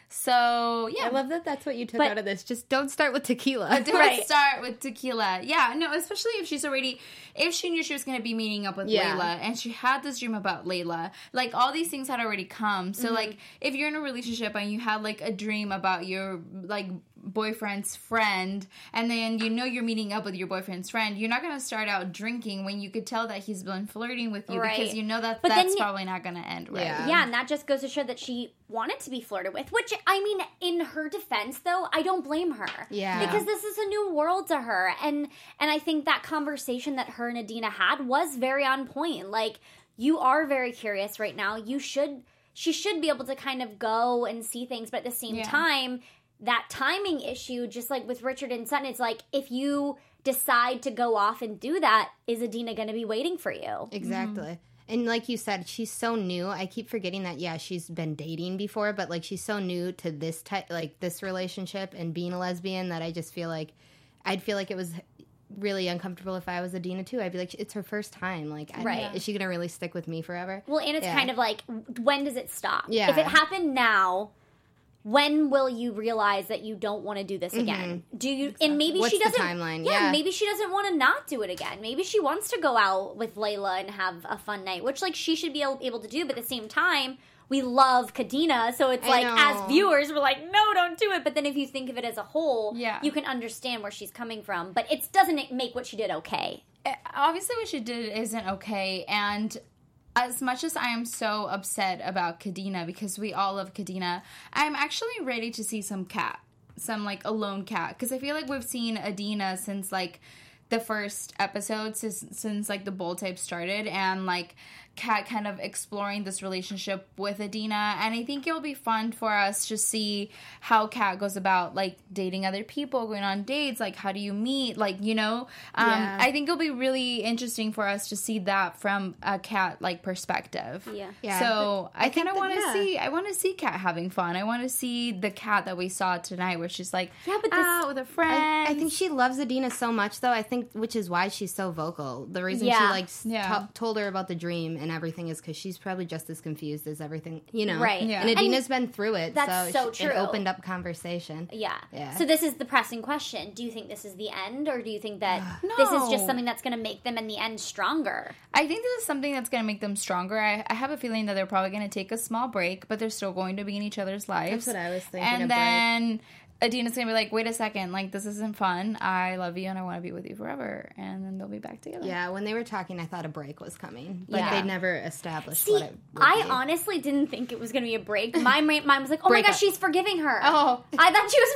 [SPEAKER 4] So yeah,
[SPEAKER 3] I love that. That's what you took
[SPEAKER 1] But-
[SPEAKER 3] out of this. Just don't start with tequila.
[SPEAKER 4] Don't
[SPEAKER 1] Right.
[SPEAKER 4] start with tequila. Yeah, no, especially if she's already, if she knew she was going to be meeting up with
[SPEAKER 3] Yeah.
[SPEAKER 4] Layla and she had this dream about Layla, like all these things had already come. So,
[SPEAKER 1] Mm-hmm.
[SPEAKER 4] like, if you're in a relationship and you had like a dream about your like boyfriend's friend and then you know you're meeting up with your boyfriend's friend, you're not going to start out drinking when you could tell that he's been flirting with you
[SPEAKER 1] Right.
[SPEAKER 4] because you know that
[SPEAKER 1] But then
[SPEAKER 4] that's
[SPEAKER 1] you-
[SPEAKER 4] probably not going to end right.
[SPEAKER 3] Yeah.
[SPEAKER 1] Yeah, and that just goes to show that she wanted to be flirted with, which, I mean, in her defense, though, I don't blame her.
[SPEAKER 3] Yeah.
[SPEAKER 1] Because this is a new world to her. And and I think that conversation that her and Adina had was very on point. Like, you are very curious right now. You should, she should be able to kind of go and see things, but at the same
[SPEAKER 4] Yeah.
[SPEAKER 1] time, that timing issue, just like with Richard and Sutton, it's like, if you decide to go off and do that, is Adina going to be waiting for you?
[SPEAKER 3] Exactly. And like you said, she's so new. I keep forgetting that, yeah, she's been dating before, but like she's so new to this type, like this relationship and being a lesbian that I just feel like I'd feel like it was really uncomfortable if I was Adina too. I'd be like, it's her first time. Like, I,
[SPEAKER 1] Right.
[SPEAKER 3] is she going to really stick with me forever?
[SPEAKER 1] Well, and it's
[SPEAKER 3] Yeah.
[SPEAKER 1] kind of like, when does it stop?
[SPEAKER 3] Yeah.
[SPEAKER 1] If it happened now, when will you realize that you don't want to do this again? Do you? And maybe
[SPEAKER 3] Mm-hmm. What's
[SPEAKER 1] she
[SPEAKER 3] the
[SPEAKER 1] doesn't.
[SPEAKER 3] timeline?
[SPEAKER 1] Yeah,
[SPEAKER 3] Yeah.
[SPEAKER 1] maybe she doesn't want to not do it again. Maybe she wants to go out with Layla and have a fun night, which like she should be able, able to do. But at the same time, we love Kadena, so it's
[SPEAKER 3] I
[SPEAKER 1] like
[SPEAKER 3] know.
[SPEAKER 1] as viewers we're like, no, don't do it. But then if you think of it as a whole,
[SPEAKER 4] Yeah.
[SPEAKER 1] you can understand where she's coming from. But it doesn't make what she did okay.
[SPEAKER 4] Obviously what she did isn't okay, and as much as I am so upset about Kadena, because we all love Kadena, I'm actually ready to see some cat, some like alone cat, because I feel like we've seen Adina since like the first episode, since, since like the bold type started, and like Kat kind of exploring this relationship with Adina, and I think it'll be fun for us to see how Kat goes about like dating other people, going on dates, like how do you meet, like, you know, um,
[SPEAKER 3] Yeah.
[SPEAKER 4] I think it'll be really interesting for us to see that from a Kat like perspective.
[SPEAKER 1] Yeah.
[SPEAKER 3] Yeah.
[SPEAKER 4] So I,
[SPEAKER 3] I
[SPEAKER 4] kind of
[SPEAKER 3] think
[SPEAKER 4] want to
[SPEAKER 3] that- yeah.
[SPEAKER 4] see, I want to see Kat having fun. I want to see the Kat that we saw tonight, where she's like,
[SPEAKER 1] Yeah, but this-
[SPEAKER 4] out with a friend.
[SPEAKER 3] I, I think she loves Adina so much, though. I think, which is why she's so vocal. The reason she
[SPEAKER 1] Yeah.
[SPEAKER 3] like s-
[SPEAKER 4] Yeah.
[SPEAKER 3] to- told her about the dream and everything is because she's probably just as confused as everything, you know.
[SPEAKER 1] Right.
[SPEAKER 4] Yeah.
[SPEAKER 3] And Adina's been through it,
[SPEAKER 1] That's
[SPEAKER 3] so,
[SPEAKER 1] so
[SPEAKER 3] she-
[SPEAKER 1] true.
[SPEAKER 3] it opened up conversation.
[SPEAKER 1] Yeah.
[SPEAKER 3] Yeah.
[SPEAKER 1] So this is the pressing question. Do you think this is the end, or do you think that this is just
[SPEAKER 4] No.
[SPEAKER 1] something that's going to make them in the end stronger?
[SPEAKER 4] I think this is something that's going to make them stronger. I, I have a feeling that they're probably going to take a small break, but they're still going to be in each other's lives.
[SPEAKER 3] That's what I was thinking,
[SPEAKER 4] And
[SPEAKER 3] a break.
[SPEAKER 4] then Adina's going to be like, wait a second, like, this isn't fun. I love you and I want to be with you forever. And then they'll be back together.
[SPEAKER 3] Yeah, when they were talking, I thought a break was coming, but
[SPEAKER 1] Yeah.
[SPEAKER 3] they never established
[SPEAKER 1] See,
[SPEAKER 3] what it would
[SPEAKER 1] I
[SPEAKER 3] be.
[SPEAKER 1] honestly didn't think it was going to be a break. My ma- mine was like, oh
[SPEAKER 3] Break
[SPEAKER 1] my gosh,
[SPEAKER 3] up.
[SPEAKER 1] she's forgiving her.
[SPEAKER 3] Oh.
[SPEAKER 1] I thought she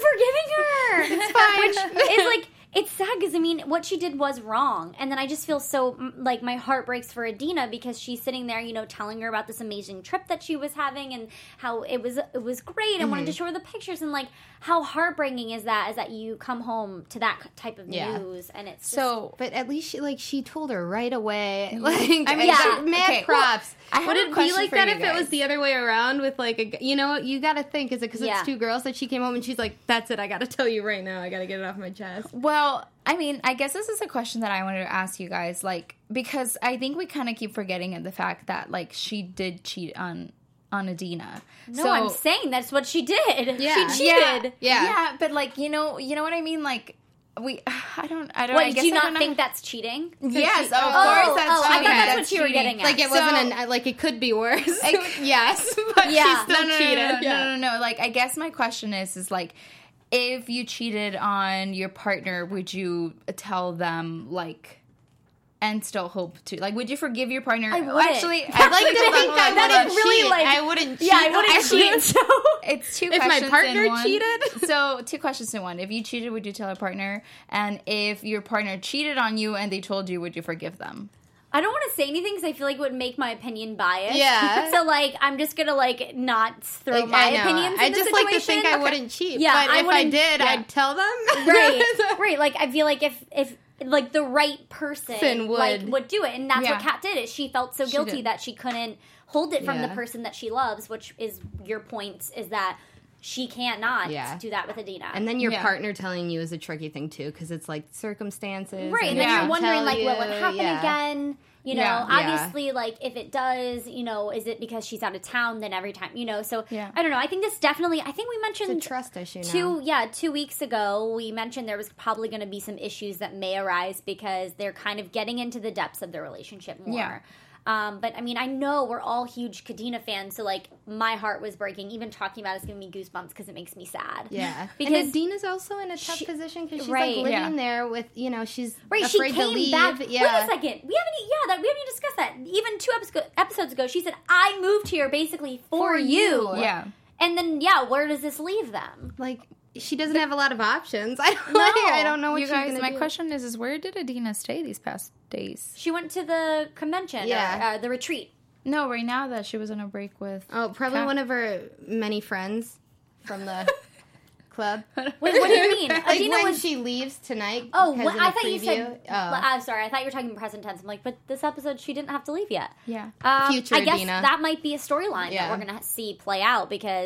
[SPEAKER 1] was forgiving her.
[SPEAKER 3] It's fine.
[SPEAKER 1] Which is like, it's sad because, I mean, what she did was wrong. And then I just feel so, mm, like, my heart breaks for Adina because she's sitting there, you know, telling her about this amazing trip that she was having and how it was it was great and wanted to show her the pictures. And, like, how heartbreaking is that, is that you come home to that type of
[SPEAKER 3] Yeah.
[SPEAKER 1] news and it's just,
[SPEAKER 4] So,
[SPEAKER 3] But at least she like she told her right away. Like
[SPEAKER 4] I mean,
[SPEAKER 3] yeah,
[SPEAKER 4] yeah,
[SPEAKER 3] mad
[SPEAKER 4] okay.
[SPEAKER 3] props.
[SPEAKER 4] I have
[SPEAKER 3] Would
[SPEAKER 4] a
[SPEAKER 3] it be
[SPEAKER 4] question
[SPEAKER 3] like
[SPEAKER 4] for
[SPEAKER 3] that
[SPEAKER 4] you
[SPEAKER 3] if it was
[SPEAKER 4] guys.
[SPEAKER 3] the other way around with like a g- you know you got to think is it because
[SPEAKER 1] Yeah.
[SPEAKER 3] it's two girls that she came home and she's like that's it I got to tell you right now I got to get it off my chest.
[SPEAKER 4] well, I mean, I guess this is a question that I wanted to ask you guys, like, because I think we kind of keep forgetting at the fact that, like, she did cheat on on Adina.
[SPEAKER 1] no,
[SPEAKER 4] so,
[SPEAKER 1] I'm saying that's what she did.
[SPEAKER 3] Yeah.
[SPEAKER 1] She
[SPEAKER 4] yeah,
[SPEAKER 1] cheated.
[SPEAKER 3] Yeah.
[SPEAKER 4] yeah, but like, you know, you know what I mean, like. We, I don't, I don't.
[SPEAKER 1] What,
[SPEAKER 4] I
[SPEAKER 1] do
[SPEAKER 4] guess
[SPEAKER 1] you
[SPEAKER 4] I
[SPEAKER 1] not
[SPEAKER 4] don't know.
[SPEAKER 1] think that's cheating?
[SPEAKER 4] Yes, of
[SPEAKER 3] Oh,
[SPEAKER 4] course.
[SPEAKER 1] oh,
[SPEAKER 4] That's
[SPEAKER 1] oh, I
[SPEAKER 4] cheating.
[SPEAKER 1] thought that's
[SPEAKER 4] That's
[SPEAKER 1] what you were
[SPEAKER 4] cheating.
[SPEAKER 1] getting at.
[SPEAKER 3] Like it
[SPEAKER 4] So-
[SPEAKER 3] wasn't an like it could be worse. yes, but
[SPEAKER 1] Yeah.
[SPEAKER 3] she still
[SPEAKER 4] no, no,
[SPEAKER 3] cheated.
[SPEAKER 4] No, no,
[SPEAKER 3] yeah.
[SPEAKER 4] no, no, no. Like, I guess my question is, is like, if you cheated on your partner, would you tell them, like, and still hope to, like, would you forgive your partner?
[SPEAKER 1] I wouldn't.
[SPEAKER 4] Actually,
[SPEAKER 3] I'd like
[SPEAKER 4] actually,
[SPEAKER 3] to
[SPEAKER 4] hold on,
[SPEAKER 3] think
[SPEAKER 4] hold
[SPEAKER 3] I
[SPEAKER 4] on,
[SPEAKER 3] wouldn't
[SPEAKER 4] hold on.
[SPEAKER 1] really,
[SPEAKER 3] cheat.
[SPEAKER 1] like-
[SPEAKER 3] I wouldn't.
[SPEAKER 1] Yeah, I
[SPEAKER 3] cheat.
[SPEAKER 1] wouldn't
[SPEAKER 3] Actually,
[SPEAKER 1] cheat. So
[SPEAKER 4] It's two
[SPEAKER 3] If my
[SPEAKER 4] questions
[SPEAKER 3] partner
[SPEAKER 4] in one.
[SPEAKER 3] cheated?
[SPEAKER 4] So, two questions in one. If you cheated, would you tell a partner? And if your partner cheated on you and they told you, would you forgive them?
[SPEAKER 1] I don't want to say anything because I feel like it would make my opinion biased.
[SPEAKER 3] Yeah.
[SPEAKER 1] So like, I'm just gonna like not throw
[SPEAKER 3] Like,
[SPEAKER 1] my
[SPEAKER 3] I know.
[SPEAKER 1] opinions.
[SPEAKER 3] I
[SPEAKER 1] in
[SPEAKER 3] just
[SPEAKER 1] the
[SPEAKER 3] like to
[SPEAKER 1] situation.
[SPEAKER 3] think I wouldn't cheat.
[SPEAKER 1] Yeah,
[SPEAKER 3] but
[SPEAKER 1] I
[SPEAKER 3] if I
[SPEAKER 1] wouldn't-
[SPEAKER 3] did,
[SPEAKER 1] yeah.
[SPEAKER 3] I'd tell them.
[SPEAKER 1] right, right. Like I feel like if if like the right person
[SPEAKER 3] Sin would.
[SPEAKER 1] like would do it, and that's
[SPEAKER 4] Yeah.
[SPEAKER 1] what Kat did. Is she felt so
[SPEAKER 4] She
[SPEAKER 1] guilty
[SPEAKER 4] did.
[SPEAKER 1] that she couldn't hold it from the
[SPEAKER 3] Yeah.
[SPEAKER 1] person that she loves, which is your point. Is that she can't not
[SPEAKER 3] Yeah.
[SPEAKER 1] do that with Adina.
[SPEAKER 3] And then your
[SPEAKER 4] Yeah.
[SPEAKER 3] partner telling you is a tricky thing too, because it's like circumstances,
[SPEAKER 1] Right, and
[SPEAKER 3] and
[SPEAKER 1] then
[SPEAKER 3] they
[SPEAKER 1] you're
[SPEAKER 3] don't
[SPEAKER 1] wondering,
[SPEAKER 3] tell
[SPEAKER 1] like, will it
[SPEAKER 3] you.
[SPEAKER 1] happen
[SPEAKER 3] Yeah.
[SPEAKER 1] again? You know,
[SPEAKER 4] Yeah.
[SPEAKER 3] Yeah.
[SPEAKER 1] obviously, like, if it does, you know, is it because she's out of town, then every time, you know, so,
[SPEAKER 4] Yeah.
[SPEAKER 1] I don't know, I think this definitely, I think we mentioned
[SPEAKER 3] It's a trust issue now.
[SPEAKER 1] two, yeah, two weeks ago, we mentioned there was probably going to be some issues that may arise because they're kind of getting into the depths of their relationship more.
[SPEAKER 4] Yeah.
[SPEAKER 1] Um, but I mean, I know we're all huge Kadena fans, so like my heart was breaking. Even talking about it's giving me goosebumps because it makes me sad.
[SPEAKER 3] Yeah,
[SPEAKER 1] Because
[SPEAKER 3] and Adina's also in a tough
[SPEAKER 1] she-
[SPEAKER 3] position because she's
[SPEAKER 1] right.
[SPEAKER 3] like living
[SPEAKER 4] Yeah.
[SPEAKER 3] there with you know she's
[SPEAKER 1] Right, she
[SPEAKER 3] afraid
[SPEAKER 1] came
[SPEAKER 3] to leave.
[SPEAKER 1] back.
[SPEAKER 3] Yeah,
[SPEAKER 1] Wait a second. We haven't. e- Yeah, that we haven't even discussed that. Even two episodes episodes ago, she said, "I moved here basically for,
[SPEAKER 3] For
[SPEAKER 1] you."
[SPEAKER 3] you.
[SPEAKER 4] Yeah.
[SPEAKER 1] And then, yeah, where does this leave them?
[SPEAKER 3] like she doesn't have a lot of options. I don't,
[SPEAKER 1] No.
[SPEAKER 3] like, I don't know what
[SPEAKER 4] You
[SPEAKER 3] she's
[SPEAKER 4] guys,
[SPEAKER 3] gonna
[SPEAKER 4] my
[SPEAKER 3] do.
[SPEAKER 4] question is, is where did Adina stay these past days?
[SPEAKER 1] She went to the convention,
[SPEAKER 3] Yeah.
[SPEAKER 1] or, uh, the retreat.
[SPEAKER 4] No, right now that she was on a break with.
[SPEAKER 3] Oh, probably
[SPEAKER 4] Kat.
[SPEAKER 3] one of her many friends from the club.
[SPEAKER 1] Wait, what do you mean?
[SPEAKER 3] Like
[SPEAKER 1] Adina
[SPEAKER 3] when
[SPEAKER 1] was.
[SPEAKER 3] she leaves tonight.
[SPEAKER 1] Oh,
[SPEAKER 3] because
[SPEAKER 1] what,
[SPEAKER 3] in
[SPEAKER 1] I
[SPEAKER 3] the
[SPEAKER 1] thought you said.
[SPEAKER 3] preview. Oh.
[SPEAKER 1] I'm sorry. I thought you were talking present tense. I'm like, but this episode she didn't have to leave yet.
[SPEAKER 4] Yeah.
[SPEAKER 1] Um,
[SPEAKER 3] Future
[SPEAKER 1] I guess
[SPEAKER 3] Adina.
[SPEAKER 1] that might be a storyline
[SPEAKER 3] Yeah.
[SPEAKER 1] that we're gonna see play out because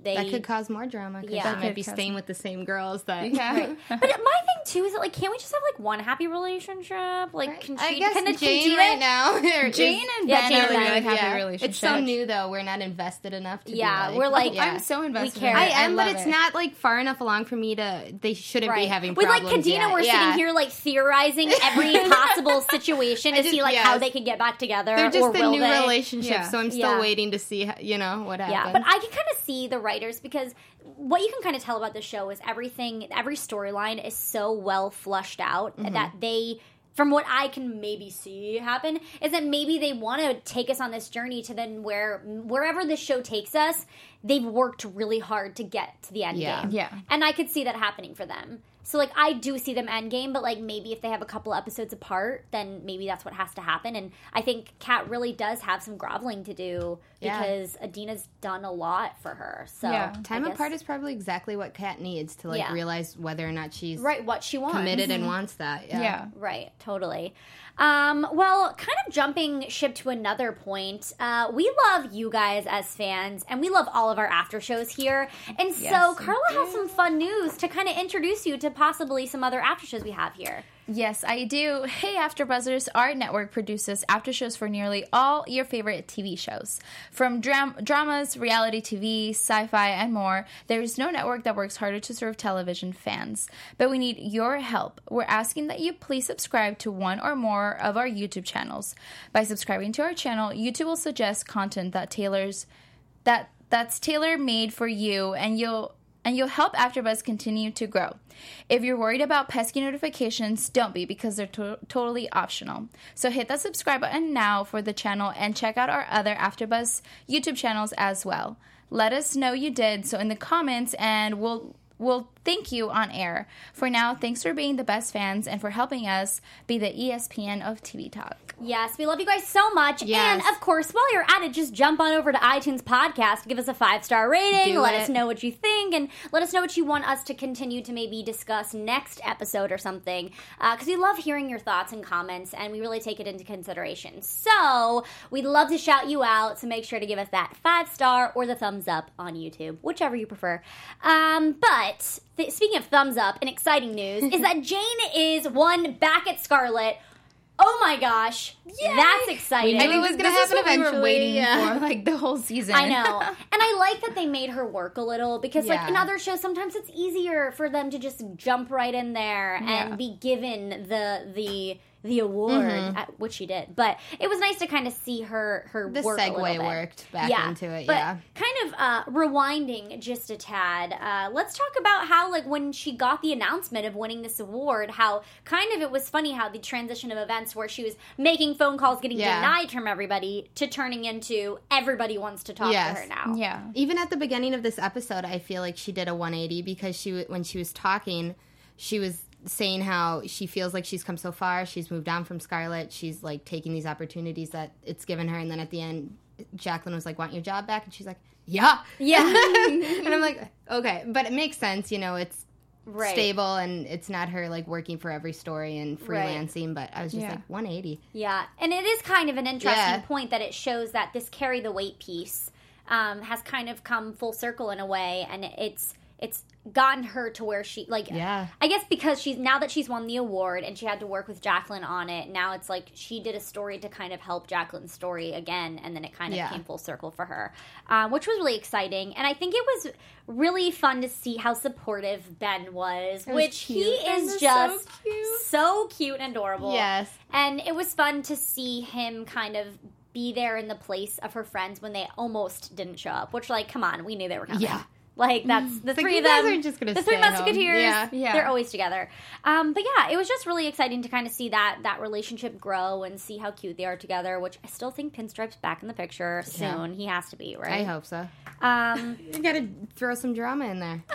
[SPEAKER 1] they
[SPEAKER 3] That could cause more drama because
[SPEAKER 1] Yeah.
[SPEAKER 3] she might
[SPEAKER 4] Could
[SPEAKER 3] be
[SPEAKER 4] cause
[SPEAKER 3] staying with the same girls that.
[SPEAKER 4] Yeah.
[SPEAKER 1] But my thing too is that like, can't we just have like one happy relationship? Like, can she,
[SPEAKER 3] I guess
[SPEAKER 1] can the
[SPEAKER 3] Jane
[SPEAKER 1] Jane
[SPEAKER 3] right now. is-
[SPEAKER 4] Jane and
[SPEAKER 1] Yeah,
[SPEAKER 4] Ben
[SPEAKER 1] Jane
[SPEAKER 4] are
[SPEAKER 1] and
[SPEAKER 4] a
[SPEAKER 1] Ben.
[SPEAKER 4] really happy
[SPEAKER 3] yeah.
[SPEAKER 4] relationship.
[SPEAKER 3] It's so new though. We're not invested enough to.
[SPEAKER 1] Yeah,
[SPEAKER 3] be like,
[SPEAKER 1] we're like-
[SPEAKER 3] yeah.
[SPEAKER 4] I'm so invested.
[SPEAKER 1] care.
[SPEAKER 4] in
[SPEAKER 3] I
[SPEAKER 4] it.
[SPEAKER 3] am, but
[SPEAKER 4] love
[SPEAKER 3] it's
[SPEAKER 4] it.
[SPEAKER 3] not like far enough along for me to. They shouldn't
[SPEAKER 1] Right.
[SPEAKER 3] be having
[SPEAKER 1] With like
[SPEAKER 3] problems
[SPEAKER 1] Kadena,
[SPEAKER 3] yet.
[SPEAKER 1] we're
[SPEAKER 3] yeah.
[SPEAKER 1] sitting here like theorizing every possible situation to
[SPEAKER 3] I just-
[SPEAKER 1] see like
[SPEAKER 3] yes.
[SPEAKER 1] how they could get back together.
[SPEAKER 3] They're
[SPEAKER 1] or
[SPEAKER 3] just a
[SPEAKER 1] will
[SPEAKER 3] new
[SPEAKER 1] they?
[SPEAKER 3] relationship,
[SPEAKER 4] Yeah.
[SPEAKER 3] so I'm still
[SPEAKER 1] Yeah.
[SPEAKER 3] waiting to see, how- you know, what happens.
[SPEAKER 1] Yeah, but I can kind of see the writers because what you can kind of tell about the show is everything, every storyline is so well flushed out
[SPEAKER 3] Mm-hmm.
[SPEAKER 1] that they, from what I can maybe see happen, is that maybe they want to take us on this journey to then where, wherever this show takes us, they've worked really hard to get to the end
[SPEAKER 3] Yeah.
[SPEAKER 1] game.
[SPEAKER 4] Yeah.
[SPEAKER 1] And I could see that happening for them. So, like, I do see them end game, but, like, maybe if they have a couple episodes apart, then maybe that's what has to happen. And I think Kat really does have some groveling to do
[SPEAKER 3] Yeah.
[SPEAKER 1] because Adina's done a lot for her. So,
[SPEAKER 4] Yeah.
[SPEAKER 1] I
[SPEAKER 3] Time
[SPEAKER 1] guess-
[SPEAKER 3] apart is probably exactly what Kat needs to like
[SPEAKER 1] Yeah.
[SPEAKER 3] realize whether or not she's
[SPEAKER 1] right, what she wants.
[SPEAKER 3] committed and wants that. Yeah.
[SPEAKER 4] Yeah.
[SPEAKER 1] Right, totally. Um, well, kind of jumping ship to another point, uh, we love you guys as fans, and we love all of our after shows here. And so,
[SPEAKER 4] Yes, we
[SPEAKER 1] Carla has some fun news to kind of introduce you to possibly some other after shows we have here.
[SPEAKER 4] Yes, I do. Hey, AfterBuzzers, our network produces after shows for nearly all your favorite T V shows. From dram- dramas, reality T V, sci-fi, and more, there is no network that works harder to serve television fans. But we need your help. We're asking that you please subscribe to one or more of our YouTube channels. By subscribing to our channel, YouTube will suggest content that tailors that that's tailor-made for you, and you'll and you'll help AfterBuzz continue to grow. If you're worried about pesky notifications, don't be, because they're to- totally optional. So hit that subscribe button now for the channel and check out our other AfterBuzz YouTube channels as well. Let us know you did so in the comments, and we'll we'll thank you on air. For now, thanks for being the best fans and for helping us be the E S P N of T V talk.
[SPEAKER 1] Yes, we love you guys so much.
[SPEAKER 3] Yes.
[SPEAKER 1] And of course, while you're at it, just jump on over to iTunes Podcast, give us a five star rating,
[SPEAKER 3] Do
[SPEAKER 1] let
[SPEAKER 3] it.
[SPEAKER 1] us know what you think, and let us know what you want us to continue to maybe discuss next episode or something. Because we love hearing your thoughts and comments, and we really take it into consideration. So we'd love to shout you out, so make sure to give us that five star or the thumbs up on YouTube, whichever you prefer. Um, but th- speaking of thumbs up, and exciting news is that Jane is one back at Scarlet. Oh my gosh, that's exciting.
[SPEAKER 3] I think it was gonna
[SPEAKER 4] This is
[SPEAKER 3] happen
[SPEAKER 4] what we were
[SPEAKER 3] eventually,
[SPEAKER 4] waiting
[SPEAKER 3] yeah.
[SPEAKER 4] for like the whole season.
[SPEAKER 1] I know. And I like that they made her work a little because, like,
[SPEAKER 3] Yeah.
[SPEAKER 1] in other shows, sometimes it's easier for them to just jump right in there and
[SPEAKER 4] Yeah.
[SPEAKER 1] be given the the the award, at, which she did. But it was nice to kind of see her her
[SPEAKER 3] The
[SPEAKER 1] work a little
[SPEAKER 3] segue
[SPEAKER 1] bit.
[SPEAKER 3] worked back
[SPEAKER 1] Yeah,
[SPEAKER 3] into it.
[SPEAKER 1] But
[SPEAKER 3] Yeah.
[SPEAKER 1] kind of uh, rewinding just a tad, uh, let's talk about how, like, when she got the announcement of winning this award, how kind of it was funny how the transition of events where she was making phone calls, getting
[SPEAKER 3] Yeah.
[SPEAKER 1] denied from everybody, to turning into everybody wants to talk
[SPEAKER 3] Yes.
[SPEAKER 1] to her now.
[SPEAKER 4] Yeah.
[SPEAKER 3] Even at the beginning of this episode, I feel like she did a one eighty because she w- when she was talking, she was saying how she feels like she's come so far. She's moved on from Scarlet. She's like taking these opportunities that it's given her. And then at the end, Jacqueline was like, "Want your job back?" And she's like, "Yeah,
[SPEAKER 1] Yeah.
[SPEAKER 3] and I'm like, "Okay," but it makes sense. You know, it's
[SPEAKER 1] Right.
[SPEAKER 3] stable and it's not her like working for every story and
[SPEAKER 1] Right.
[SPEAKER 3] freelancing. But I was just
[SPEAKER 4] Yeah.
[SPEAKER 3] like, one eighty.
[SPEAKER 1] Yeah, and it is kind of an interesting
[SPEAKER 3] Yeah.
[SPEAKER 1] point that it shows that this carry the weight piece um, has kind of come full circle in a way, and it's it's gotten her to where she like.
[SPEAKER 3] Yeah.
[SPEAKER 1] I guess because she's now that she's won the award and she had to work with Jacqueline on it. Now it's like she did a story to kind of help Jacqueline's story again, and then it kind of
[SPEAKER 3] Yeah.
[SPEAKER 1] came full circle for her, um, which was really exciting. And I think it was really fun to see how supportive Ben was,
[SPEAKER 3] was
[SPEAKER 1] which he
[SPEAKER 3] cute.
[SPEAKER 4] Ben
[SPEAKER 1] is
[SPEAKER 4] was so
[SPEAKER 1] just
[SPEAKER 4] cute.
[SPEAKER 1] so cute and adorable.
[SPEAKER 3] Yes.
[SPEAKER 1] And it was fun to see him kind of be there in the place of her friends when they almost didn't show up. Which, like, come on, we knew they were coming.
[SPEAKER 3] Yeah.
[SPEAKER 1] Like, that's the
[SPEAKER 3] It's like,
[SPEAKER 1] three
[SPEAKER 3] you
[SPEAKER 1] of them.
[SPEAKER 3] guys aren't just gonna
[SPEAKER 1] the three
[SPEAKER 3] stay home.
[SPEAKER 1] musketeers.
[SPEAKER 3] Yeah.
[SPEAKER 4] Yeah.
[SPEAKER 1] They're always together. Um, but yeah, it was just really exciting to kind of see that that relationship grow and see how cute they are together. Which I still think Pinstripe's back in the picture soon. He has to be, right?
[SPEAKER 3] I hope so.
[SPEAKER 1] Um,
[SPEAKER 3] You gotta throw some drama in there.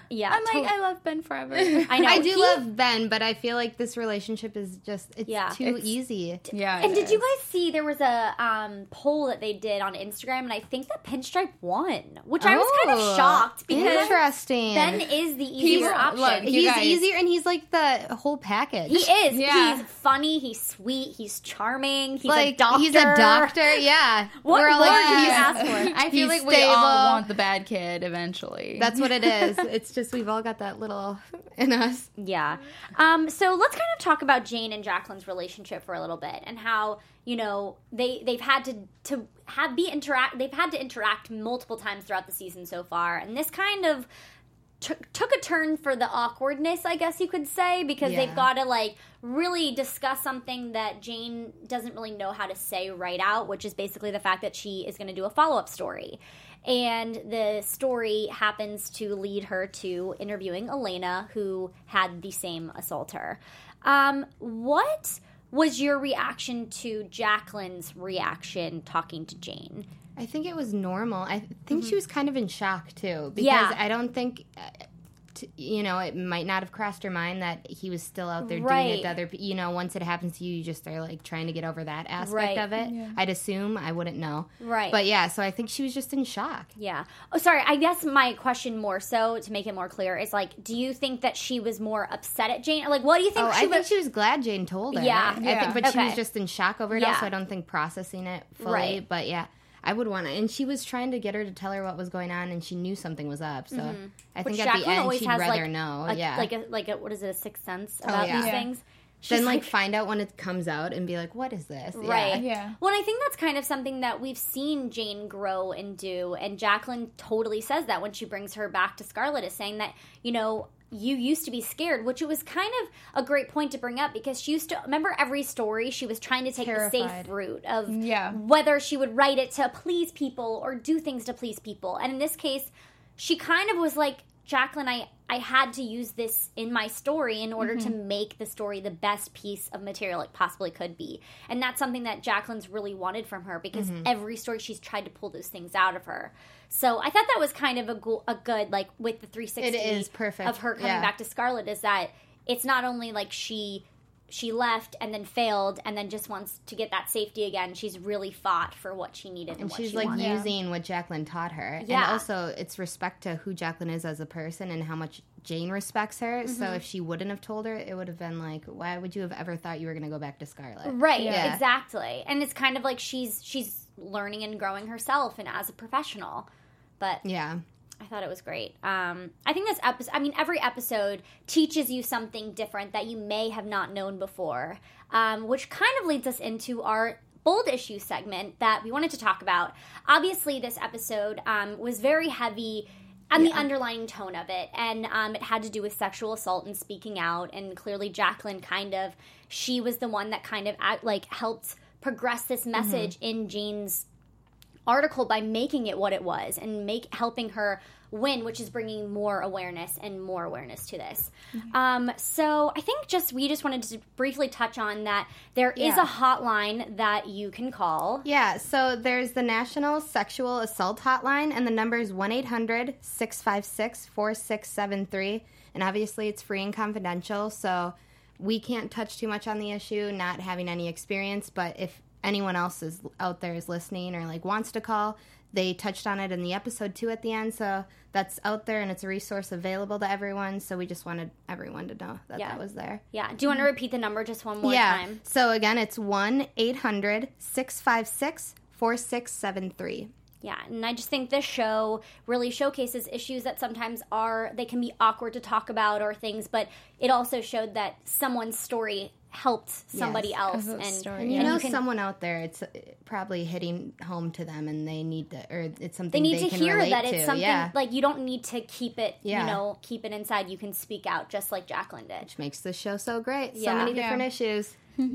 [SPEAKER 1] Yeah,
[SPEAKER 4] I'm like,
[SPEAKER 1] to-
[SPEAKER 4] I love Ben forever.
[SPEAKER 1] I know.
[SPEAKER 3] I do
[SPEAKER 1] he-
[SPEAKER 3] love Ben, but I feel like this relationship is just, it's
[SPEAKER 1] Yeah.
[SPEAKER 3] too
[SPEAKER 4] It's-
[SPEAKER 3] easy.
[SPEAKER 4] Yeah.
[SPEAKER 1] And
[SPEAKER 4] it
[SPEAKER 1] did you
[SPEAKER 4] is.
[SPEAKER 1] guys see there was a um, poll that they did on Instagram, and I think that Pinstripe won, which I was kind of
[SPEAKER 3] Oh,
[SPEAKER 1] shocked because
[SPEAKER 3] Interesting.
[SPEAKER 1] Ben is the easier
[SPEAKER 4] People-
[SPEAKER 1] option.
[SPEAKER 4] look, you
[SPEAKER 3] He's
[SPEAKER 4] guys-
[SPEAKER 3] easier, and he's like the whole package.
[SPEAKER 1] He is.
[SPEAKER 4] Yeah.
[SPEAKER 1] He's funny. He's sweet. He's charming. He's
[SPEAKER 3] like,
[SPEAKER 1] a doctor.
[SPEAKER 3] he's a doctor, yeah.
[SPEAKER 1] What
[SPEAKER 3] We're all
[SPEAKER 1] more
[SPEAKER 3] like,
[SPEAKER 1] do you
[SPEAKER 3] he's-
[SPEAKER 1] ask for?
[SPEAKER 4] I feel
[SPEAKER 3] He's
[SPEAKER 4] like we
[SPEAKER 3] stable.
[SPEAKER 4] all want the bad kid eventually.
[SPEAKER 3] That's what it is. It's just we've all got that little in us.
[SPEAKER 1] Yeah. Um, so let's kind of talk about Jane and Jacqueline's relationship for a little bit, and how, you know, they they've had to to have be interact they've had to interact multiple times throughout the season so far, and this kind of t- took a turn for the awkwardness, I guess you could say, because
[SPEAKER 3] Yeah.
[SPEAKER 1] they've got to like really discuss something that Jane doesn't really know how to say right out, which is basically the fact that she is going to do a follow up story. And the story happens to lead her to interviewing Elena, who had the same assaulter. Um, what was your reaction to Jacqueline's reaction talking to Jane?
[SPEAKER 3] I think it was normal. I think she was kind of in shock too, because
[SPEAKER 1] Yeah.
[SPEAKER 3] I don't think, uh, t- you know, it might not have crossed her mind that he was still out there doing
[SPEAKER 1] Right.
[SPEAKER 3] it to other. pe- You know, once it happens to you, you just are like trying to get over that aspect
[SPEAKER 1] Right.
[SPEAKER 3] of it. I'd assume. I wouldn't know.
[SPEAKER 1] Right.
[SPEAKER 3] But yeah, so I think she was just in shock.
[SPEAKER 1] Yeah. Oh, sorry. I guess my question more so, to make it more clear, is like, do you think that she was more upset at Jane? Like, what do you think
[SPEAKER 3] Oh,
[SPEAKER 1] she
[SPEAKER 3] I
[SPEAKER 1] was?
[SPEAKER 3] think she was glad Jane told her.
[SPEAKER 1] Yeah.
[SPEAKER 3] I
[SPEAKER 4] Yeah.
[SPEAKER 3] think, but she
[SPEAKER 1] Okay.
[SPEAKER 3] was just in shock over it all,
[SPEAKER 1] Yeah.
[SPEAKER 3] so I don't think processing it fully.
[SPEAKER 1] Right.
[SPEAKER 3] But yeah, I would want to. And she was trying to get her to tell her what was going on, and she knew something was up. So I
[SPEAKER 1] Which
[SPEAKER 3] think at
[SPEAKER 1] Jacqueline
[SPEAKER 3] the end,
[SPEAKER 1] always
[SPEAKER 3] she'd
[SPEAKER 1] has,
[SPEAKER 3] rather
[SPEAKER 1] like,
[SPEAKER 3] know.
[SPEAKER 1] a,
[SPEAKER 3] yeah.
[SPEAKER 1] like a like a what is it, a sixth sense
[SPEAKER 3] Oh,
[SPEAKER 1] about
[SPEAKER 3] yeah.
[SPEAKER 1] these
[SPEAKER 4] Yeah.
[SPEAKER 1] things.
[SPEAKER 3] then
[SPEAKER 1] She's
[SPEAKER 3] like find out when it comes out and be like, what is this? Yeah.
[SPEAKER 1] Right.
[SPEAKER 4] Yeah.
[SPEAKER 1] Well, and I think that's kind of something that we've seen Jane grow and do, and Jacqueline totally says that when she brings her back to Scarlet, is saying that, you know, you used to be scared, which it was kind of a great point to bring up, because she used to remember every story she was trying to take the
[SPEAKER 3] Terrified.
[SPEAKER 1] safe route of
[SPEAKER 4] Yeah.
[SPEAKER 1] whether she would write it to please people or do things to please people. And in this case, she kind of was like, Jacqueline, I, I had to use this in my story in order to make the story the best piece of material it possibly could be. And that's something that Jacqueline's really wanted from her, because every story she's tried to pull those things out of her. So I thought that was kind of a, go- a good, like, with the three sixty
[SPEAKER 3] It is perfect.
[SPEAKER 1] of her coming
[SPEAKER 3] Yeah.
[SPEAKER 1] back to Scarlet, is that it's not only like she she left and then failed and then just wants to get that safety again. She's really fought for what she needed and,
[SPEAKER 3] And
[SPEAKER 1] what
[SPEAKER 3] she's
[SPEAKER 1] she
[SPEAKER 3] like
[SPEAKER 1] wanted.
[SPEAKER 3] using what Jacqueline taught her.
[SPEAKER 1] Yeah.
[SPEAKER 3] And also, it's respect to who Jacqueline is as a person and how much Jane respects her.
[SPEAKER 1] Mm-hmm.
[SPEAKER 3] So if she wouldn't have told her, it would have been like, why would you have ever thought you were going to go back to Scarlet?
[SPEAKER 1] Right,
[SPEAKER 3] Yeah.
[SPEAKER 1] exactly. And it's kind of like she's she's learning and growing herself and as a professional. But
[SPEAKER 3] Yeah.
[SPEAKER 1] I thought it was great. Um, I think this episode, I mean, every episode teaches you something different that you may have not known before, um, which kind of leads us into our bold issue segment that we wanted to talk about. Obviously, this episode um, was very heavy on the underlying tone of it, and um, it had to do with sexual assault and speaking out, and clearly Jacqueline kind of, she was the one that kind of act, like helped progress this message in Jane's article by making it what it was and make helping her win, which is bringing more awareness and more awareness to this. Um, so I think just we just wanted to briefly touch on that there is
[SPEAKER 3] Yeah.
[SPEAKER 1] a hotline that you can call.
[SPEAKER 3] Yeah, so there's the National Sexual Assault Hotline, and the number is one eight hundred six five six four six seven three. And obviously, it's free and confidential, so we can't touch too much on the issue, not having any experience. But if anyone else is out there is listening or like wants to call, they touched on it in the episode too at the end, so that's out there and it's a resource available to everyone. So we just wanted everyone to know that
[SPEAKER 1] Yeah.
[SPEAKER 3] that was there.
[SPEAKER 1] Yeah. Do you want to repeat the number just one more
[SPEAKER 3] yeah.
[SPEAKER 1] time?
[SPEAKER 3] So again, it's one eight hundred six five six four six seven three.
[SPEAKER 1] Yeah, and I just think this show really showcases issues that sometimes are, they can be awkward to talk about or things, but it also showed that someone's story helped somebody
[SPEAKER 3] Yes.
[SPEAKER 1] else.
[SPEAKER 4] A
[SPEAKER 1] And,
[SPEAKER 4] story,
[SPEAKER 3] And you
[SPEAKER 1] and
[SPEAKER 3] know,
[SPEAKER 1] can-
[SPEAKER 3] someone out there, it's uh, probably hitting home to them, and they need to, or it's
[SPEAKER 1] they
[SPEAKER 3] something
[SPEAKER 1] need
[SPEAKER 3] they,
[SPEAKER 1] to
[SPEAKER 3] can
[SPEAKER 1] hear
[SPEAKER 3] relate
[SPEAKER 1] that
[SPEAKER 3] to.
[SPEAKER 1] it's something,
[SPEAKER 3] yeah,
[SPEAKER 1] like, you don't need to keep it,
[SPEAKER 3] Yeah.
[SPEAKER 1] you know, keep it inside. You can speak out just like Jacqueline did.
[SPEAKER 3] which makes this show so great.
[SPEAKER 1] Yeah.
[SPEAKER 3] So many
[SPEAKER 4] Yeah.
[SPEAKER 3] different issues.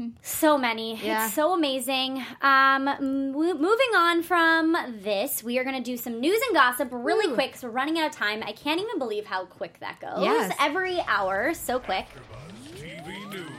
[SPEAKER 1] So many.
[SPEAKER 3] Yeah.
[SPEAKER 1] It's so amazing. Um, m- moving on from this, we are going to do some news and gossip really
[SPEAKER 3] Woo.
[SPEAKER 1] quick, so we're running out of time. I can't even believe how quick that goes.
[SPEAKER 3] Yes.
[SPEAKER 1] Every hour, so quick.
[SPEAKER 2] T V News.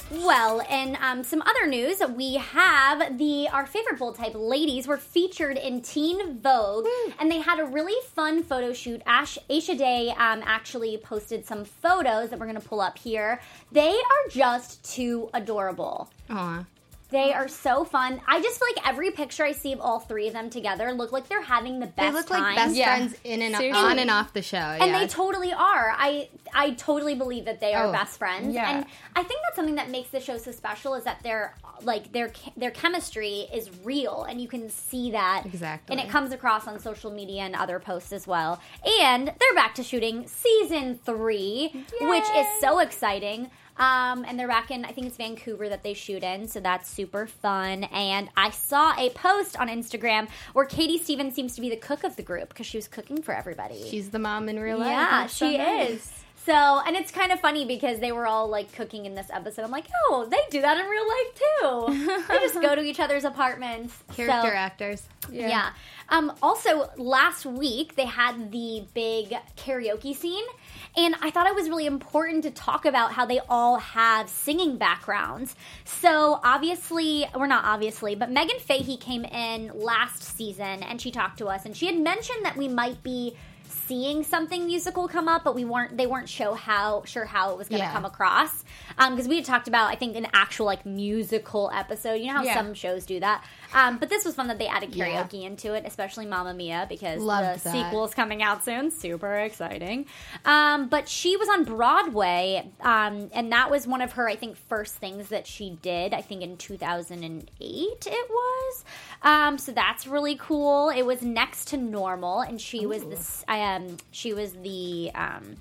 [SPEAKER 1] Well, and um, some other news, we have the our favorite bold type ladies were featured in Teen Vogue, mm. and they had a really fun photo shoot. Ash, Aisha Day um, actually posted some photos that we're going to pull up here. They are just too adorable.
[SPEAKER 3] Aww.
[SPEAKER 1] They are so fun. I just feel like every picture I see of all three of them together look like they're having the best time.
[SPEAKER 3] They look
[SPEAKER 1] time.
[SPEAKER 3] like best
[SPEAKER 4] yeah.
[SPEAKER 3] friends in and
[SPEAKER 4] Seriously.
[SPEAKER 3] on and off the show.
[SPEAKER 1] And
[SPEAKER 3] yeah.
[SPEAKER 1] they totally are. I I totally believe that they are
[SPEAKER 3] oh.
[SPEAKER 1] best friends.
[SPEAKER 4] Yeah.
[SPEAKER 1] And I think that's something that makes the show so special is that their like their their chemistry is real and you can see that.
[SPEAKER 3] Exactly.
[SPEAKER 1] And it comes across on social media and other posts as well. And they're back to shooting season three, Yay. Which is so exciting. Um, and they're back in, I think it's Vancouver that they shoot in, so that's super fun. And I saw a post on Instagram where Katie Stevens seems to be the cook of the group because she was cooking for everybody.
[SPEAKER 3] She's the mom in real life.
[SPEAKER 1] Yeah,
[SPEAKER 3] That's so
[SPEAKER 1] she
[SPEAKER 3] nice.
[SPEAKER 1] is. So, and it's kind of funny because they were all like cooking in this episode. I'm like, oh, they do that in real life too. They just go to each other's apartments.
[SPEAKER 3] Character
[SPEAKER 1] so,
[SPEAKER 3] actors.
[SPEAKER 1] Yeah. yeah. Um, also, last week they had the big karaoke scene. And I thought it was really important to talk about how they all have singing backgrounds. So obviously, or not obviously, but Megan Fahey came in last season and she talked to us and she had mentioned that we might be seeing something musical come up, but we weren't. They weren't show how sure how it was going to
[SPEAKER 3] yeah.
[SPEAKER 1] come across because um, we had talked about I think an actual like musical episode. You know how
[SPEAKER 4] yeah.
[SPEAKER 1] some shows do that. Um, but this was fun that they added karaoke
[SPEAKER 3] yeah.
[SPEAKER 1] into it, especially Mamma Mia, because
[SPEAKER 3] Loved
[SPEAKER 1] the
[SPEAKER 3] that.
[SPEAKER 1] sequel is coming out soon. Super exciting. Um, but she was on Broadway, um, and that was one of her, I think, first things that she did, I think in two thousand eight it was. Um, so that's really cool. It was Next to Normal, and she Ooh. was this. Um, she was the. Um,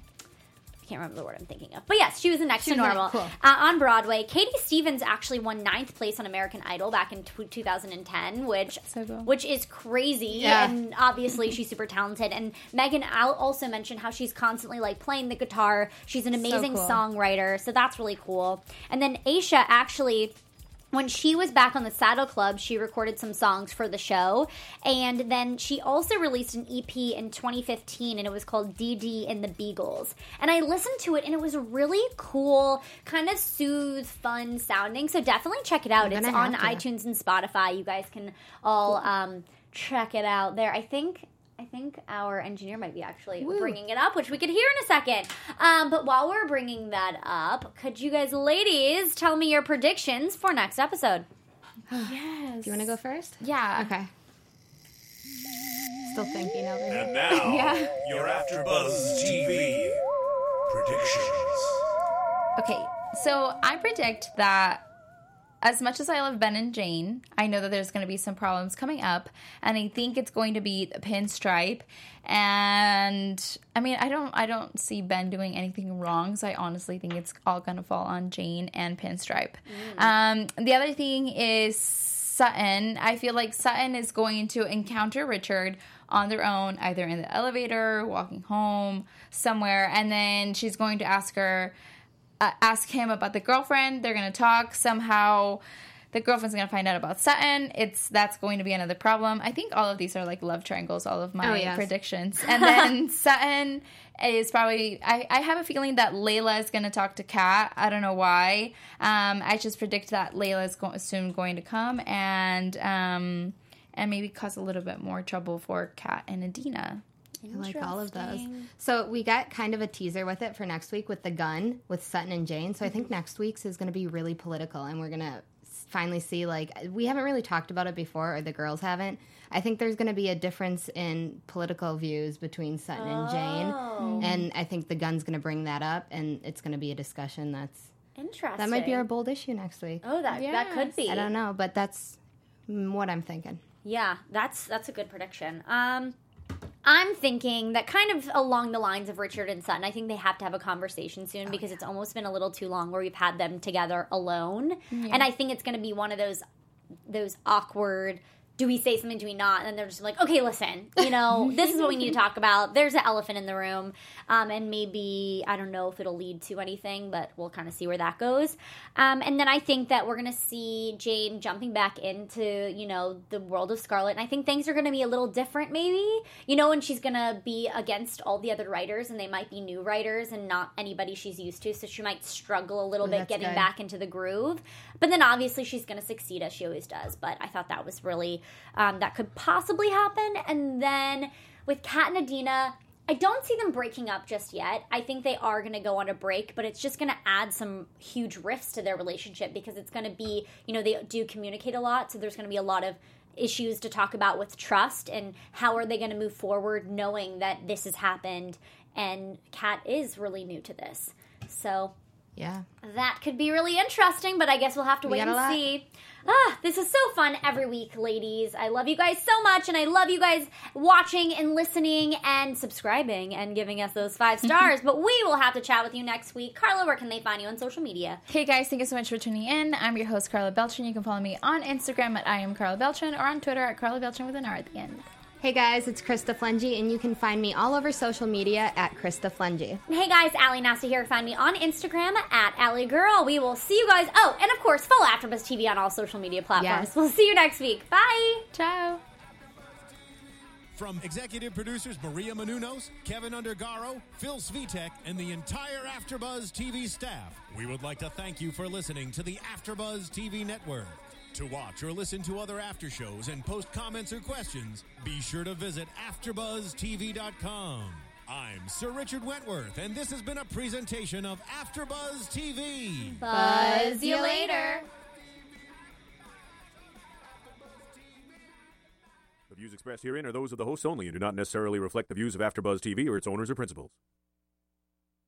[SPEAKER 1] I can't remember the word I'm thinking of. But yes, she was in Next
[SPEAKER 3] she
[SPEAKER 1] to Normal
[SPEAKER 3] cool.
[SPEAKER 1] uh, on Broadway. Katie Stevens actually won ninth place on American Idol back in t- two thousand ten, which
[SPEAKER 4] so cool.
[SPEAKER 1] which is crazy.
[SPEAKER 3] Yeah.
[SPEAKER 1] And obviously she's super talented. And Megan I'll also mention how she's constantly like playing the guitar. She's an amazing
[SPEAKER 3] so cool.
[SPEAKER 1] songwriter. So that's really cool. And then Aisha actually... When she was back on the Saddle Club, she recorded some songs for the show. And then she also released an E P in twenty fifteen, and it was called D D and the Beagles. And I listened to it, and it was really cool, kind of soothe, fun sounding. So definitely check it out. It's on
[SPEAKER 3] to.
[SPEAKER 1] iTunes and Spotify. You guys can all um, check it out there. I think... I think our engineer might be actually
[SPEAKER 3] Woo.
[SPEAKER 1] bringing it up, which we could hear in a second. Um, but while we're bringing that up, could you guys, ladies, tell me your predictions for next episode?
[SPEAKER 4] Yes.
[SPEAKER 3] Do you want to go first?
[SPEAKER 4] Yeah.
[SPEAKER 3] Okay. Still thinking over here.
[SPEAKER 5] And now,
[SPEAKER 4] Yeah.
[SPEAKER 5] your AfterBuzz T V predictions.
[SPEAKER 4] Okay, so I predict that as much as I love Ben and Jane, I know that there's going to be some problems coming up, and I think it's going to be the Pinstripe. And I mean, I don't, I don't see Ben doing anything wrong, so I honestly think it's all going to fall on Jane and Pinstripe. Mm. Um, the other thing is Sutton. I feel like Sutton is going to encounter Richard on their own, either in the elevator, walking home, somewhere, and then she's going to ask her. Uh, ask him about the girlfriend. They're going to talk. Somehow the girlfriend's going to find out about Sutton. It's That's going to be another problem. I think all of these are like love triangles, all of my
[SPEAKER 3] oh, yes.
[SPEAKER 4] predictions. And then Sutton is probably... I, I have a feeling that Layla is going to talk to Kat. I don't know why. Um, I just predict that Layla is go- soon going to come and um, and maybe cause a little bit more trouble for Kat and Adina.
[SPEAKER 3] I like all of those. So we got kind of a teaser with it for next week with the gun with Sutton and Jane. So I think next week's is going to be really political, and we're going to finally see, like, we haven't really talked about it before, or the girls haven't. I think there's going to be a difference in political views between Sutton and Jane,
[SPEAKER 1] Oh.
[SPEAKER 3] and I think the gun's going to bring that up, and it's going to be a discussion that's
[SPEAKER 1] Interesting.
[SPEAKER 3] that might be our bold issue next week.
[SPEAKER 1] Oh, that that could
[SPEAKER 4] Yes.
[SPEAKER 1] be.
[SPEAKER 3] I don't know, but that's mm, what I'm thinking.
[SPEAKER 1] Yeah, that's that's a good prediction. Um, I'm thinking that kind of along the lines of Richard and Sutton. I think they have to have a conversation soon
[SPEAKER 3] Oh,
[SPEAKER 1] because
[SPEAKER 3] yeah.
[SPEAKER 1] it's almost been a little too long where we've had them together alone.
[SPEAKER 4] Yeah.
[SPEAKER 1] And I think it's going to be one of those those awkward do we say something, do we not? And then they're just like, okay, listen, you know, this is what we need to talk about. There's an elephant in the room. Um, and maybe, I don't know if it'll lead to anything, but we'll kind of see where that goes. Um, and then I think that we're going to see Jane jumping back into, you know, the world of Scarlet. And I think things are going to be a little different maybe, you know, and she's going to be against all the other writers, and they might be new writers and not anybody she's used to. So she might struggle a little
[SPEAKER 3] Ooh,
[SPEAKER 1] bit
[SPEAKER 3] that's
[SPEAKER 1] getting
[SPEAKER 3] good.
[SPEAKER 1] back into the groove. But then obviously she's going to succeed as she always does. But I thought that was really, um, that could possibly happen. And then with Kat and Adina, I don't see them breaking up just yet. I think they are going to go on a break, but it's just going to add some huge rifts to their relationship because it's going to be, you know, they do communicate a lot. So there's going to be a lot of issues to talk about with trust and how are they going to move forward knowing that this has happened and Kat is really new to this. So
[SPEAKER 3] Yeah.
[SPEAKER 1] that could be really interesting, but I guess we'll have to
[SPEAKER 3] We
[SPEAKER 1] wait
[SPEAKER 3] got a
[SPEAKER 1] and
[SPEAKER 3] lot.
[SPEAKER 1] see. Ah, this is so fun every week, ladies. I love you guys so much, and I love you guys watching and listening and subscribing and giving us those five stars. But we will have to chat with you next week. Carla, where can they find you on social media?
[SPEAKER 4] Hey guys, thank you so much for tuning in. I'm your host, Carla Beltran. You can follow me on Instagram at I am Carla Beltran or on Twitter at Carla Beltran with an R at the end.
[SPEAKER 3] Hey guys, it's Krista Flengy, and you can find me all over social media at Krista Flengy.
[SPEAKER 1] Hey guys, Allie Nasta here. Find me on Instagram at Allie Girl. We will see you guys. Oh, and of course, follow AfterBuzz T V on all social media platforms.
[SPEAKER 3] Yes.
[SPEAKER 1] We'll see you next week. Bye.
[SPEAKER 4] Ciao.
[SPEAKER 2] From executive producers Maria Menounos, Kevin Undergaro, Phil Svitek, and the entire AfterBuzz T V staff, we would like to thank you for listening to the AfterBuzz T V network. To watch or listen to other after shows and post comments or questions, be sure to visit after buzz T V dot com. I'm Sir Richard Wentworth, and this has been a presentation of AfterBuzz T V.
[SPEAKER 1] Buzz you later.
[SPEAKER 6] The views expressed herein are those of the hosts only and do not necessarily reflect the views of AfterBuzz T V or its owners or principals.